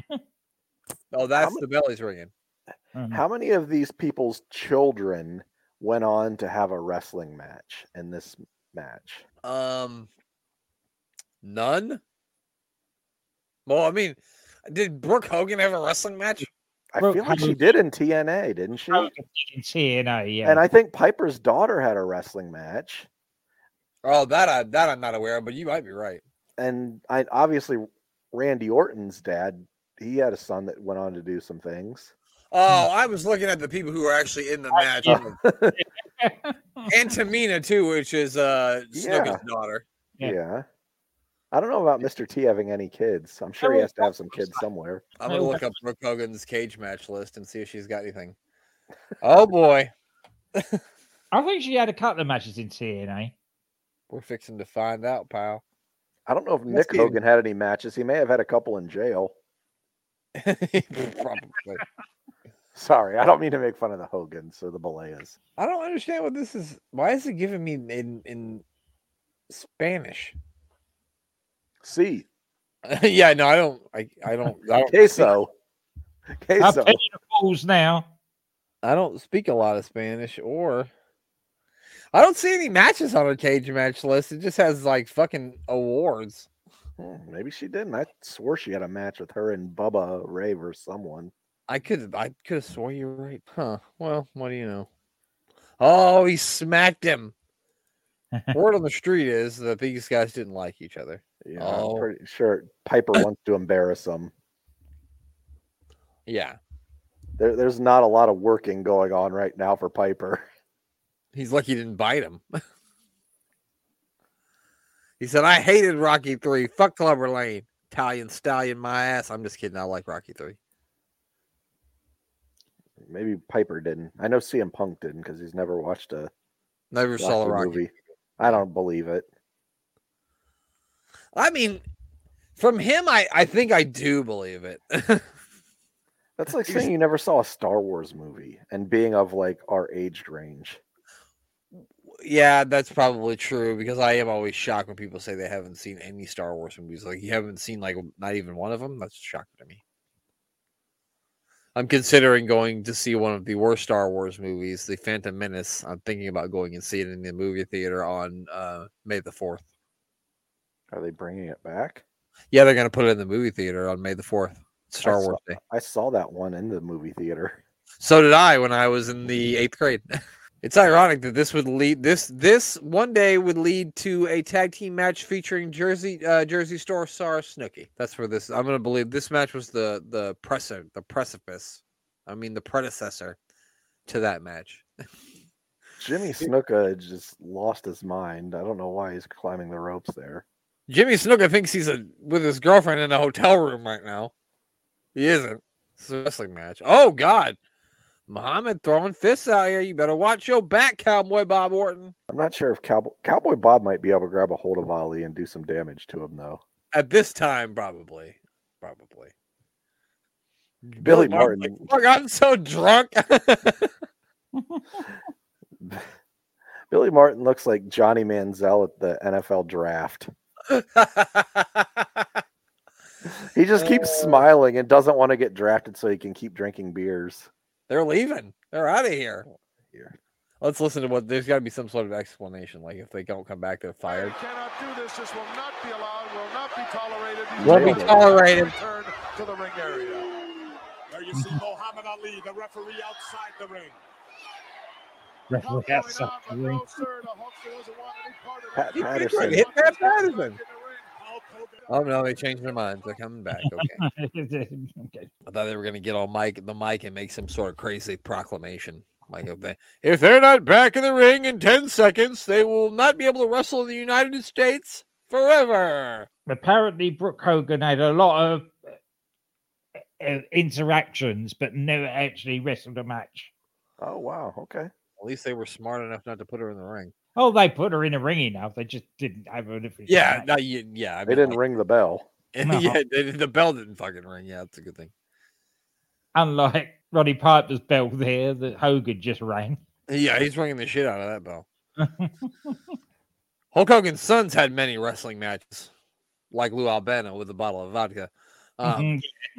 Oh, that's the belly's ringing. Mhm. How many of these people's children went on to have a wrestling match in this match? Um, none. Well, I mean, did Brooke Hogan have a wrestling match? I Brooke feel like she Hogan- did in T N A, didn't she? In T N A, yeah. And I think Piper's daughter had a wrestling match. Oh, that I that I'm not aware of, but you might be right. And I obviously Randy Orton's dad, he had a son that went on to do some things. Oh, I was looking at the people who were actually in the match. And Tamina too, which is uh Snuka's Yeah. daughter. Yeah. Yeah. I don't know about Mister T having any kids. I'm sure he has to have some kids somewhere. I'm gonna look up Brooke Hogan's cage match list and see if she's got anything. Oh boy, I think she had a couple of matches in T N A. we're fixing to find out, pal. I don't know if Let's Nick see. Hogan had any matches. He may have had a couple in jail. Probably. Sorry, I don't mean to make fun of the Hogans or the Boleas. I don't understand what this is. Why is it giving me in in Spanish? See, Yeah, no, I don't. I I don't. I don't. queso. I'm Queso. paying the fools now. I don't speak a lot of Spanish, or I don't see any matches on a cage match list. It just has like fucking awards. Hmm, maybe she didn't. I swore she had a match with her and Bubba Ray or someone. I could I could have swore you were right. Huh. Well, what do you know? Oh, he smacked him. Word on the street is that these guys didn't like each other. Yeah, Oh. I'm pretty sure Piper wants to embarrass him. Yeah. There, there's not a lot of working going on right now for Piper. He's lucky he didn't bite him. He said, I hated Rocky three. Fuck Clubber Lane. Italian stallion my ass. I'm just kidding. I like Rocky three. Maybe Piper didn't. I know C M Punk didn't because he's never watched a Never saw a Rocky Rocky. movie. I don't believe it. I mean, from him, I, I think I do believe it. That's like saying you never saw a Star Wars movie and being of like our age range. Yeah, that's probably true because I am always shocked when people say they haven't seen any Star Wars movies. Like, you haven't seen, like, not even one of them? That's shocking to me. I'm considering going to see one of the worst Star Wars movies, The Phantom Menace. I'm thinking about going and seeing it in the movie theater on uh, May the fourth. Are they bringing it back? Yeah, they're going to put it in the movie theater on May the fourth. Star I Wars saw, Day. I saw that one in the movie theater. So did I when I was in the eighth grade. It's ironic that this would lead this this one day would lead to a tag team match featuring Jersey uh, Jersey Store star Snooki. That's where this. I'm going to believe this match was the the preci- the precipice. I mean the predecessor to that match. Jimmy Snuka just lost his mind. I don't know why he's climbing the ropes there. Jimmy Snuka thinks he's a, with his girlfriend in a hotel room right now. He isn't. It's a wrestling match. Oh God. Muhammad throwing fists out here. You better watch your back, Cowboy Bob Orton. I'm not sure if Cowboy, Cowboy Bob might be able to grab a hold of Ali and do some damage to him, though. At this time, probably. Probably. Billy Martin. Martin. Fuck, I'm so drunk. Billy Martin looks like Johnny Manziel at the N F L draft. He just keeps Uh, smiling and doesn't want to get drafted so he can keep drinking beers. They're leaving. They're out of here. Here. Let's listen to what there's got to be some sort of explanation. Like if they don't come back, they're fired. Cannot do this. This will not be allowed. Will not be tolerated. These Won't be gentlemen tolerated. Return to the ring area. There you see Muhammad Ali, the referee outside the ring. Referee outside the ring. Pat He Patterson. hit Pat Patterson. Oh no, they changed their minds. They're coming back. Okay. Okay. I thought they were going to get on mic, the mic and make some sort of crazy proclamation. Like if, they, if they're not back in the ring in ten seconds, they will not be able to wrestle in the United States forever. Apparently, Brooke Hogan had a lot of uh, interactions, but never actually wrestled a match. Oh, wow. Okay. At least they were smart enough not to put her in the ring. Oh, they put her in a ring enough. They just didn't have her. Yeah, no, you, yeah. I They mean, didn't like, ring the bell. No. yeah, the, the bell didn't fucking ring. Yeah, that's a good thing. Unlike Roddy Piper's bell there that Hogan just rang. Yeah, he's ringing the shit out of that bell. Hulk Hogan's sons had many wrestling matches, like Lou Albano with a bottle of vodka. Um,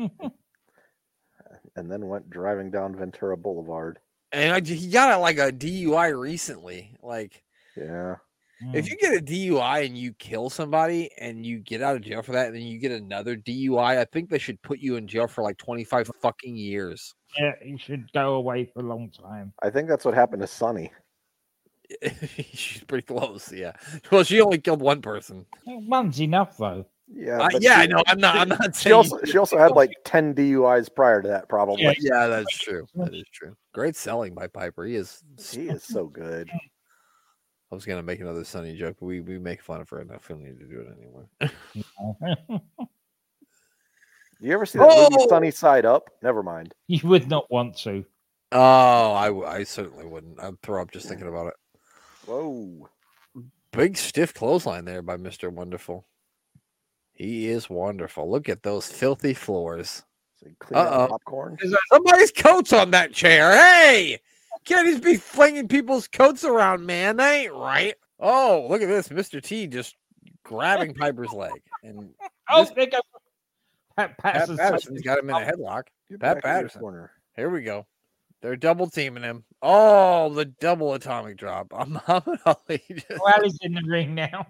And then went driving down Ventura Boulevard. and I, he got like a D U I recently. Like, Yeah. if you get a D U I and you kill somebody and you get out of jail for that, and then you get another D U I, I think they should put you in jail for like twenty-five fucking years. Yeah, he should go away for a long time. I think that's what happened to Sonny. She's pretty close, yeah. Well, she only killed one person. One's enough, though. Yeah. Uh, but yeah, she- I know. I'm not. I'm not She saying. also she also had like ten D U Is prior to that, probably. Yeah. yeah, that's true. That is true. Great selling by Piper. He is. He is so good. I was gonna make another Sunny joke, but we we make fun of her enough. We don't need to do it anymore. You ever see that movie Oh! Sunny Side Up? Never mind. You would not want to. Oh, I w- I certainly wouldn't. I'd throw up just thinking about it. Whoa. Big stiff clothesline there by Mister Wonderful. He is wonderful. Look at those filthy floors. So you clean out Uh-oh. popcorn. Somebody's coat's on that chair. Hey, can't just be flinging people's coats around, man. That ain't right. Oh, look at this, Mister T just grabbing Piper's leg, and Oh, this- there goes Pat Pat Patterson's Patterson's got him in a headlock. Get Pat back in your Patterson. corner. Here we go. They're double teaming him. Oh, the double atomic drop. Muhammad Ali. Just, Well, he's in the ring now.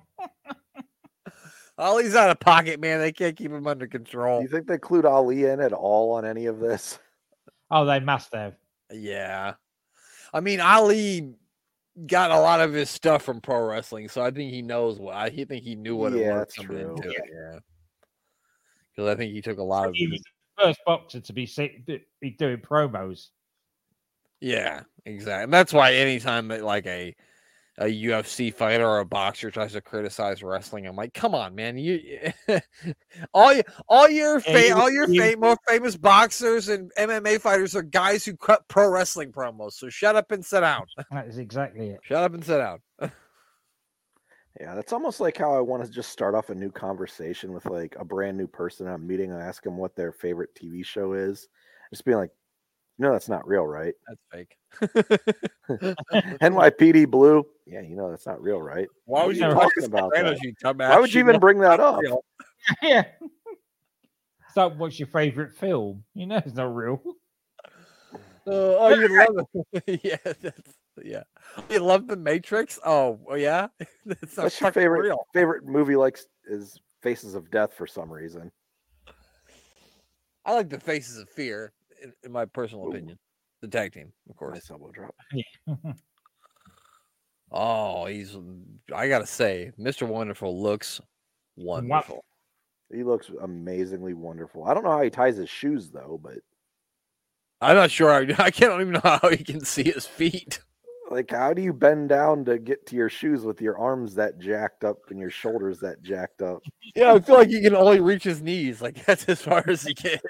Ali's out of pocket, man. They can't keep him under Do control. you think they clued Ali in at all on any of this? Oh, they must have. Yeah. I mean, Ali got a lot of his stuff from pro wrestling, so I think he knows what I he think he knew what it Yeah, was that's coming true. into it. Yeah. Because I think he took a lot of He was the first boxer to be see- be doing promos. Yeah, exactly. And that's why anytime that like a a U F C fighter or a boxer tries to criticize wrestling, I'm like, come on, man! You all you, all your Yeah, fa- you- all your you- fa- more famous boxers and M M A fighters are guys who cut pro wrestling promos. So shut up and sit down. That is exactly it. Shut up and sit down. Yeah, that's almost like how I want to just start off a new conversation with like a brand new person I'm meeting and ask them what their favorite T V show is. Just being like, no, that's not real, right? That's fake. N Y P D Blue. Yeah, you know that's not real, right? Why What would are you you talk talking about Sopranos, that? you dumbass? Why would you even know bring that it's not up? real. Yeah. So, what's your favorite film? You know, it's not real. Oh, oh, you love it. yeah, that's, yeah. You love the Matrix? Oh, oh yeah. that's not What's your fucking favorite real. favorite movie? Like is Faces of Death for some reason. I like the Faces of Fear, in, in my personal Ooh. opinion. The tag team, of course. Nice elbow drop. Oh, he's. I gotta say, Mister Wonderful looks wonderful. He looks amazingly wonderful. I don't know how he ties his shoes though, but I'm not sure. I, I can't even know how he can see his feet. like, how do you bend down to get to your shoes with your arms that jacked up and your shoulders that jacked up? Yeah, I feel like he can only reach his knees. Like that's as far as he gets.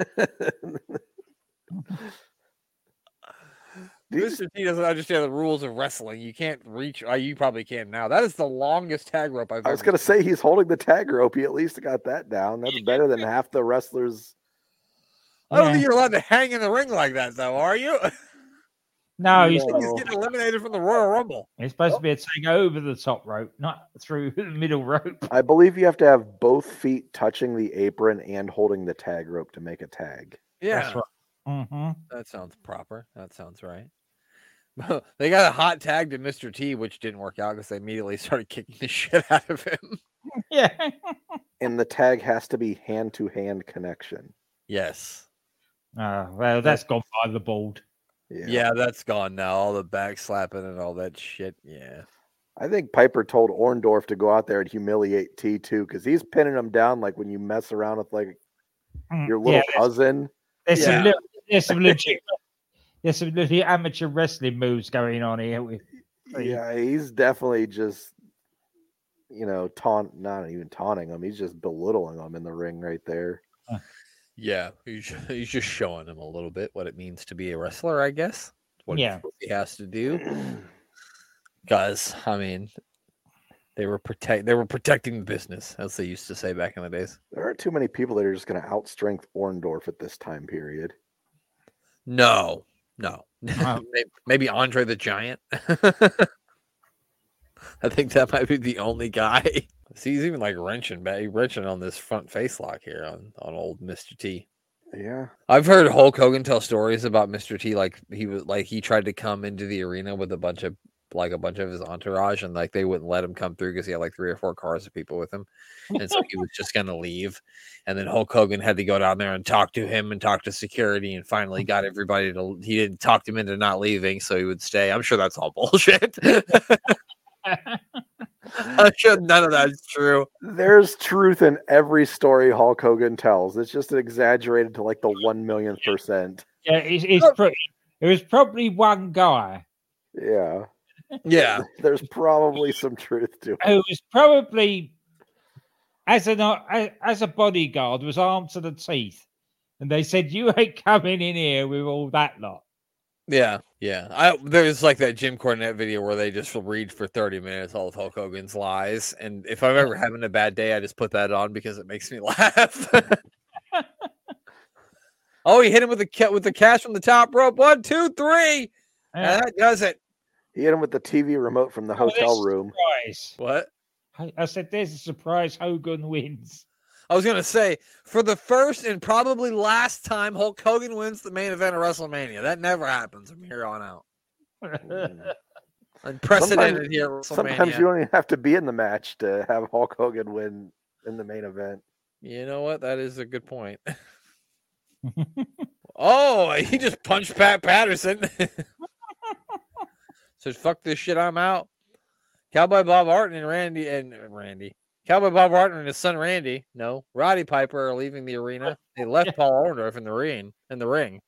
Mister T doesn't understand the rules of wrestling. You can't reach. Uh, you probably can now. That is the longest tag rope I've I was ever gonna seen. say he's holding the tag rope. He at least got that down. That's better than half the wrestlers. I don't Yeah. think you're allowed to hang in the ring like that, though, are you? No, he's, He's No. getting eliminated from the Royal Rumble. it's supposed to be a thing over the top rope, not through the middle rope. I believe you have to have both feet touching the apron and holding the tag rope to make a tag. Yeah, That's right. Mm-hmm. that sounds proper. That sounds right. They got a hot tag to Mister T, which didn't work out because they immediately started kicking the shit out of him. Yeah. And the tag has to be hand to hand connection. Yes. Oh, well, that's gone by the board. Yeah. Yeah, that's gone now. All the back slapping and all that shit. Yeah. I think Piper told Orndorff to go out there and humiliate T too, because he's pinning him down like when you mess around with like Mm, your little yeah, there's, cousin. there's, Yeah. some, little- there's some legit, there's some legit amateur wrestling moves going on here. With, Yeah, he's definitely just, you know, taunt not even taunting him. He's just belittling him in the ring right there. Yeah. He's, he's just showing him a little bit what it means to be a wrestler, I guess. What Yeah. he has to do. Guys, I mean, they were protect they were protecting the business, as they used to say back in the days. There aren't too many people that are just going to outstrength Orndorff at this time period. No, no. Wow. Maybe Andre the Giant. I think that might be the only guy. See, he's even like wrenching back, wrenching on this front face lock here on, on old Mister T. Yeah. I've heard Hulk Hogan tell stories about Mister T. Like he was like he tried to come into the arena with a bunch of like a bunch of his entourage, and like they wouldn't let him come through because he had like three or four cars of people with him, and so he was just gonna leave. And then Hulk Hogan had to go down there and talk to him and talk to security, and finally got everybody to. He didn't talk him into not leaving, so he would stay. I'm sure that's all bullshit. I'm sure none of that's true. There's truth in every story Hulk Hogan tells. It's just exaggerated to like the one millionth percent. Yeah, it's, it's pretty, it was probably one guy. Yeah. Yeah. There's probably some truth to it. Who was probably, as, an, as a bodyguard, was armed to the teeth. And they said, you ain't coming in here with all that lot. Yeah, yeah. I, there's like that Jim Cornette video where they just read for thirty minutes all of Hulk Hogan's lies. And if I'm ever having a bad day, I just put that on because it makes me laugh. Oh, he hit him with the with the cash from the top rope. One, two, three. Yeah. And that does it. He hit him with the T V remote from the Oh, hotel room. Surprise. What? I, I said, there's a surprise. Hogan wins. I was going to say, for the first and probably last time, Hulk Hogan wins the main event of WrestleMania. That never happens from here on out. Unprecedented Sometimes, here at WrestleMania. sometimes you don't even have to be in the match to have Hulk Hogan win in the main event. You know what? That is a good point. Oh, he just punched Pat Patterson. Said, fuck this shit, I'm out. Cowboy Bob Orton and Randy and Randy. Cowboy Bob Orton and his son Randy, no, Roddy Piper are leaving the arena. They left Paul Orndorff in the ring. In the ring.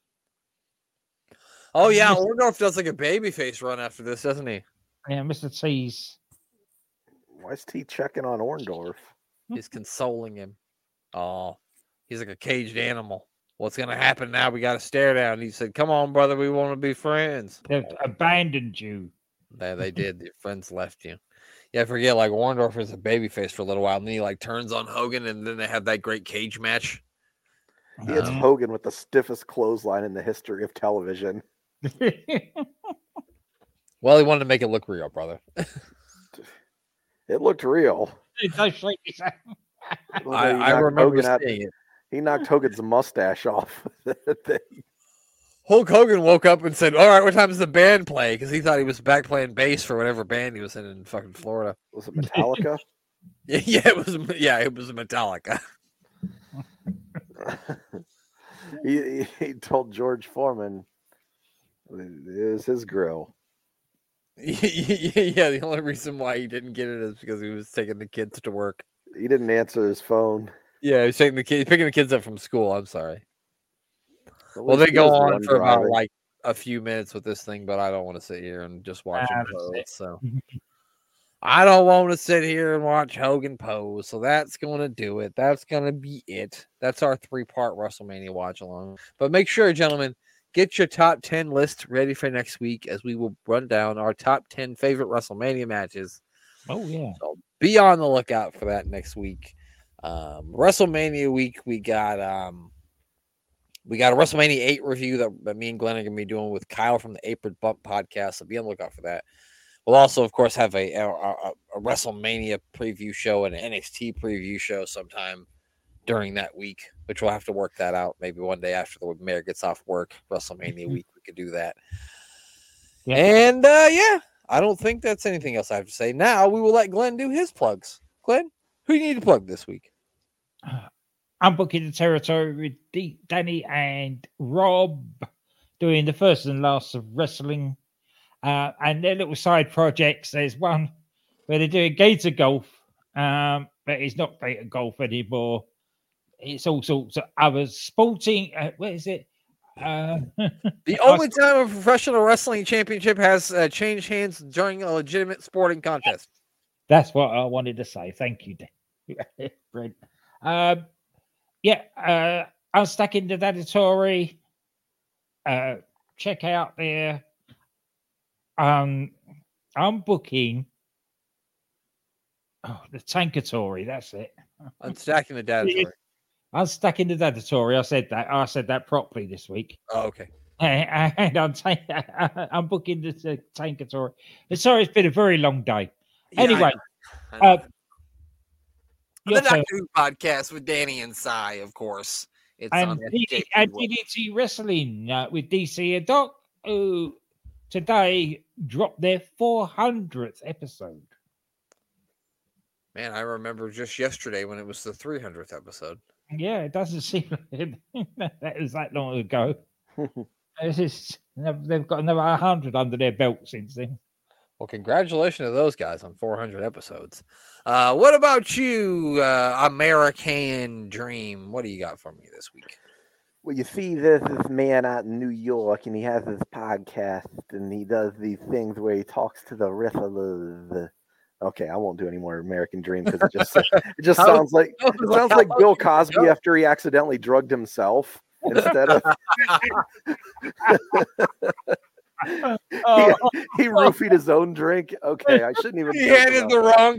Oh yeah, Orndorff does like a babyface run after this, doesn't he? Yeah, Mister T's. Why is T checking on Orndorff? He's consoling him. Oh, he's like a caged animal. What's gonna happen now? We got to stare down. He said, "Come on, brother, we want to be friends." They've abandoned you. They, they did. Your friends left you. Yeah, I forget, like, Orndorff was a babyface for a little while, and then he, like, turns on Hogan, and then they have that great cage match. He hits Um, Hogan with the stiffest clothesline in the history of television. Well, he wanted to make it look real, brother. It looked real. I, I remember Hogan out, seeing it. He knocked Hogan's mustache off. Hulk Hogan woke up and said, "All right, what time does the band play?" Because he thought he was back playing bass for whatever band he was in in fucking Florida. Was it Metallica? yeah, yeah, it was. Yeah, it was Metallica. he, he he told George Foreman it is his grill. Yeah, the only reason why he didn't get it is because he was taking the kids to work. He didn't answer his phone. Yeah, he was taking the kids, picking the kids up from school. I'm sorry. At Well, least they he go was the on one for about driving. like a few minutes with this thing, but I don't want to sit here and just watch Ah, him that's pose. it. So I don't want to sit here and watch Hogan pose. So that's going to do it. That's going to be it. That's our three-part WrestleMania watch along. But make sure, gentlemen, get your top ten list ready for next week as we will run down our top ten favorite WrestleMania matches. Oh, yeah. So be on the lookout for that next week. Um, WrestleMania week, we got um, we got a WrestleMania eight review that, that me and Glenn are going to be doing with Kyle from the Apron Bump podcast. So be on the lookout for that. We'll also, of course, have a, a, a, a WrestleMania preview show and an N X T preview show sometime during that week, which we'll have to work that out. Maybe one day after the mayor gets off work, WrestleMania week, we could do that. Yeah. And uh, yeah, I don't think that's anything else I have to say. Now we will let Glenn do his plugs. Glenn, who do you need to plug this week? I'm booking the territory with D- Danny and Rob doing the first and last of wrestling. Uh, and their little side projects. There's one where they're doing Gator Golf, um, but it's not Gator Golf anymore. It's all sorts of other sporting. Uh, where is it? Uh, The only time a professional wrestling championship has uh, changed hands during a legitimate sporting contest. That's what I wanted to say. Thank you, Dan. Brent. Um, yeah, uh, Unstacking the Dadatory. Uh, check out their um, I'm booking. Oh, the Tankatory. That's it. Unstacking the Datatory. I'm stacking the Datatory. I said that. I said that properly this week. Oh, okay. And I'm, ta- I'm booking the uh, Tankatory. Sorry, it's been a very long day. Yeah, anyway, I know. I know. uh, the your Doctor turn. Who podcast with Danny and Cy, of course. It's and on D- J P and World. D D T Wrestling uh, with D C and Doc, who today dropped their four hundredth episode. Man, I remember just yesterday when it was the three hundredth episode. Yeah, it doesn't seem like that was that long ago. It's just, they've got another one hundred under their belt since then. Well, congratulations to those guys on four hundred episodes. Uh, what about you, uh, American Dream? What do you got for me this week? Well, you see, there's this man out in New York, and he has this podcast, and he does these things where he talks to the wrestlers. Okay, I won't do any more American Dream because it just it just How- sounds like how- it sounds how like long Bill did you Cosby go? after he accidentally drugged himself instead of Oh, he, he roofied his own drink. Okay, I shouldn't even. He joke handed about the wrong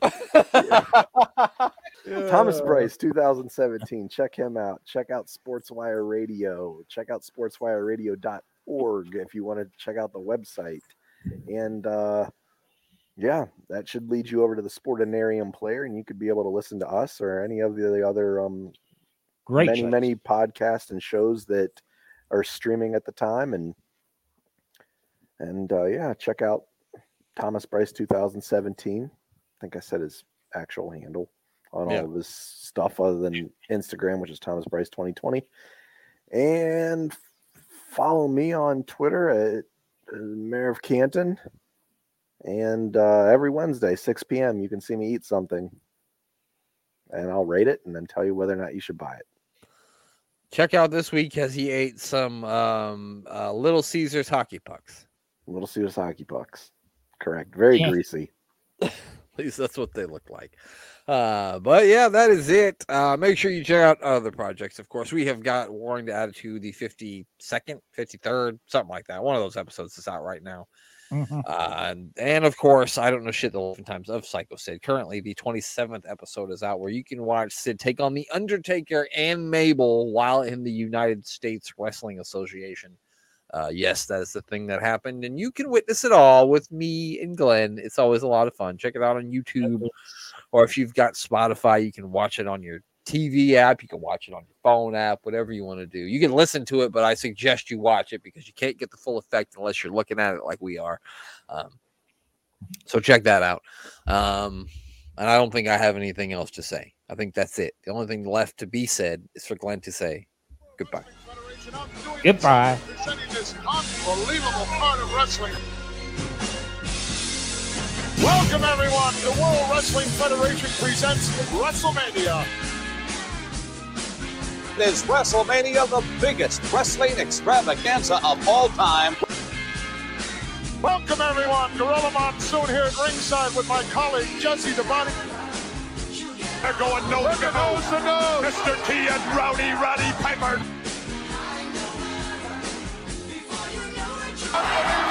cup. Thomas Bryce, two thousand seventeen. Check him out. Check out SportsWire Radio. Check out sports wire radio dot org if you want to check out the website. And uh, yeah, that should lead you over to the Sportinarium player, and you could be able to listen to us or any of the other um, great. many, shows. many podcasts and shows that are streaming at the time. And and uh, yeah, check out Thomas Bryce two thousand seventeen. I think I said his actual handle on Yeah. all of his stuff other than Instagram, which is Thomas Bryce twenty twenty. And follow me on Twitter at uh, Mayor of Canton. And uh, every Wednesday, six p.m., you can see me eat something. And I'll rate it and then tell you whether or not you should buy it. Check out this week as he ate some um, uh, Little Caesars hockey pucks. Little Caesars hockey pucks. Correct. Very Yeah. greasy. At least that's what they look like. Uh, but yeah, that is it. Uh, make sure you check out other projects. Of course, we have got Warring the Attitude, the fifty-second, fifty-third, something like that. One of those episodes is out right now. Mhm. Uh, and, and of course, I don't know shit the eleven times of Psycho Sid. Currently, the twenty-seventh episode is out where you can watch Sid take on The Undertaker and Mabel while in the United States Wrestling Association. Uh, yes, that is the thing that happened, and you can witness it all with me and Glenn. It's always a lot of fun. Check it out on YouTube, or if you've got Spotify, you can watch it on your T V app. You can watch it on your phone app, whatever you want to do. You can listen to it, but I suggest you watch it because you can't get the full effect unless you're looking at it like we are. Um, so check that out. Um, and I don't think I have anything else to say. I think that's it. The only thing left to be said is for Glenn to say goodbye. Goodbye. Presenting this unbelievable part of wrestling. Welcome, everyone. The World Wrestling Federation presents WrestleMania. Is WrestleMania the biggest wrestling extravaganza of all time? Welcome, everyone. Gorilla Monsoon here at ringside with my colleague Jesse Devani. They're going nose to nose to nose. Mister T and Rowdy Roddy Piper. Unbelievable.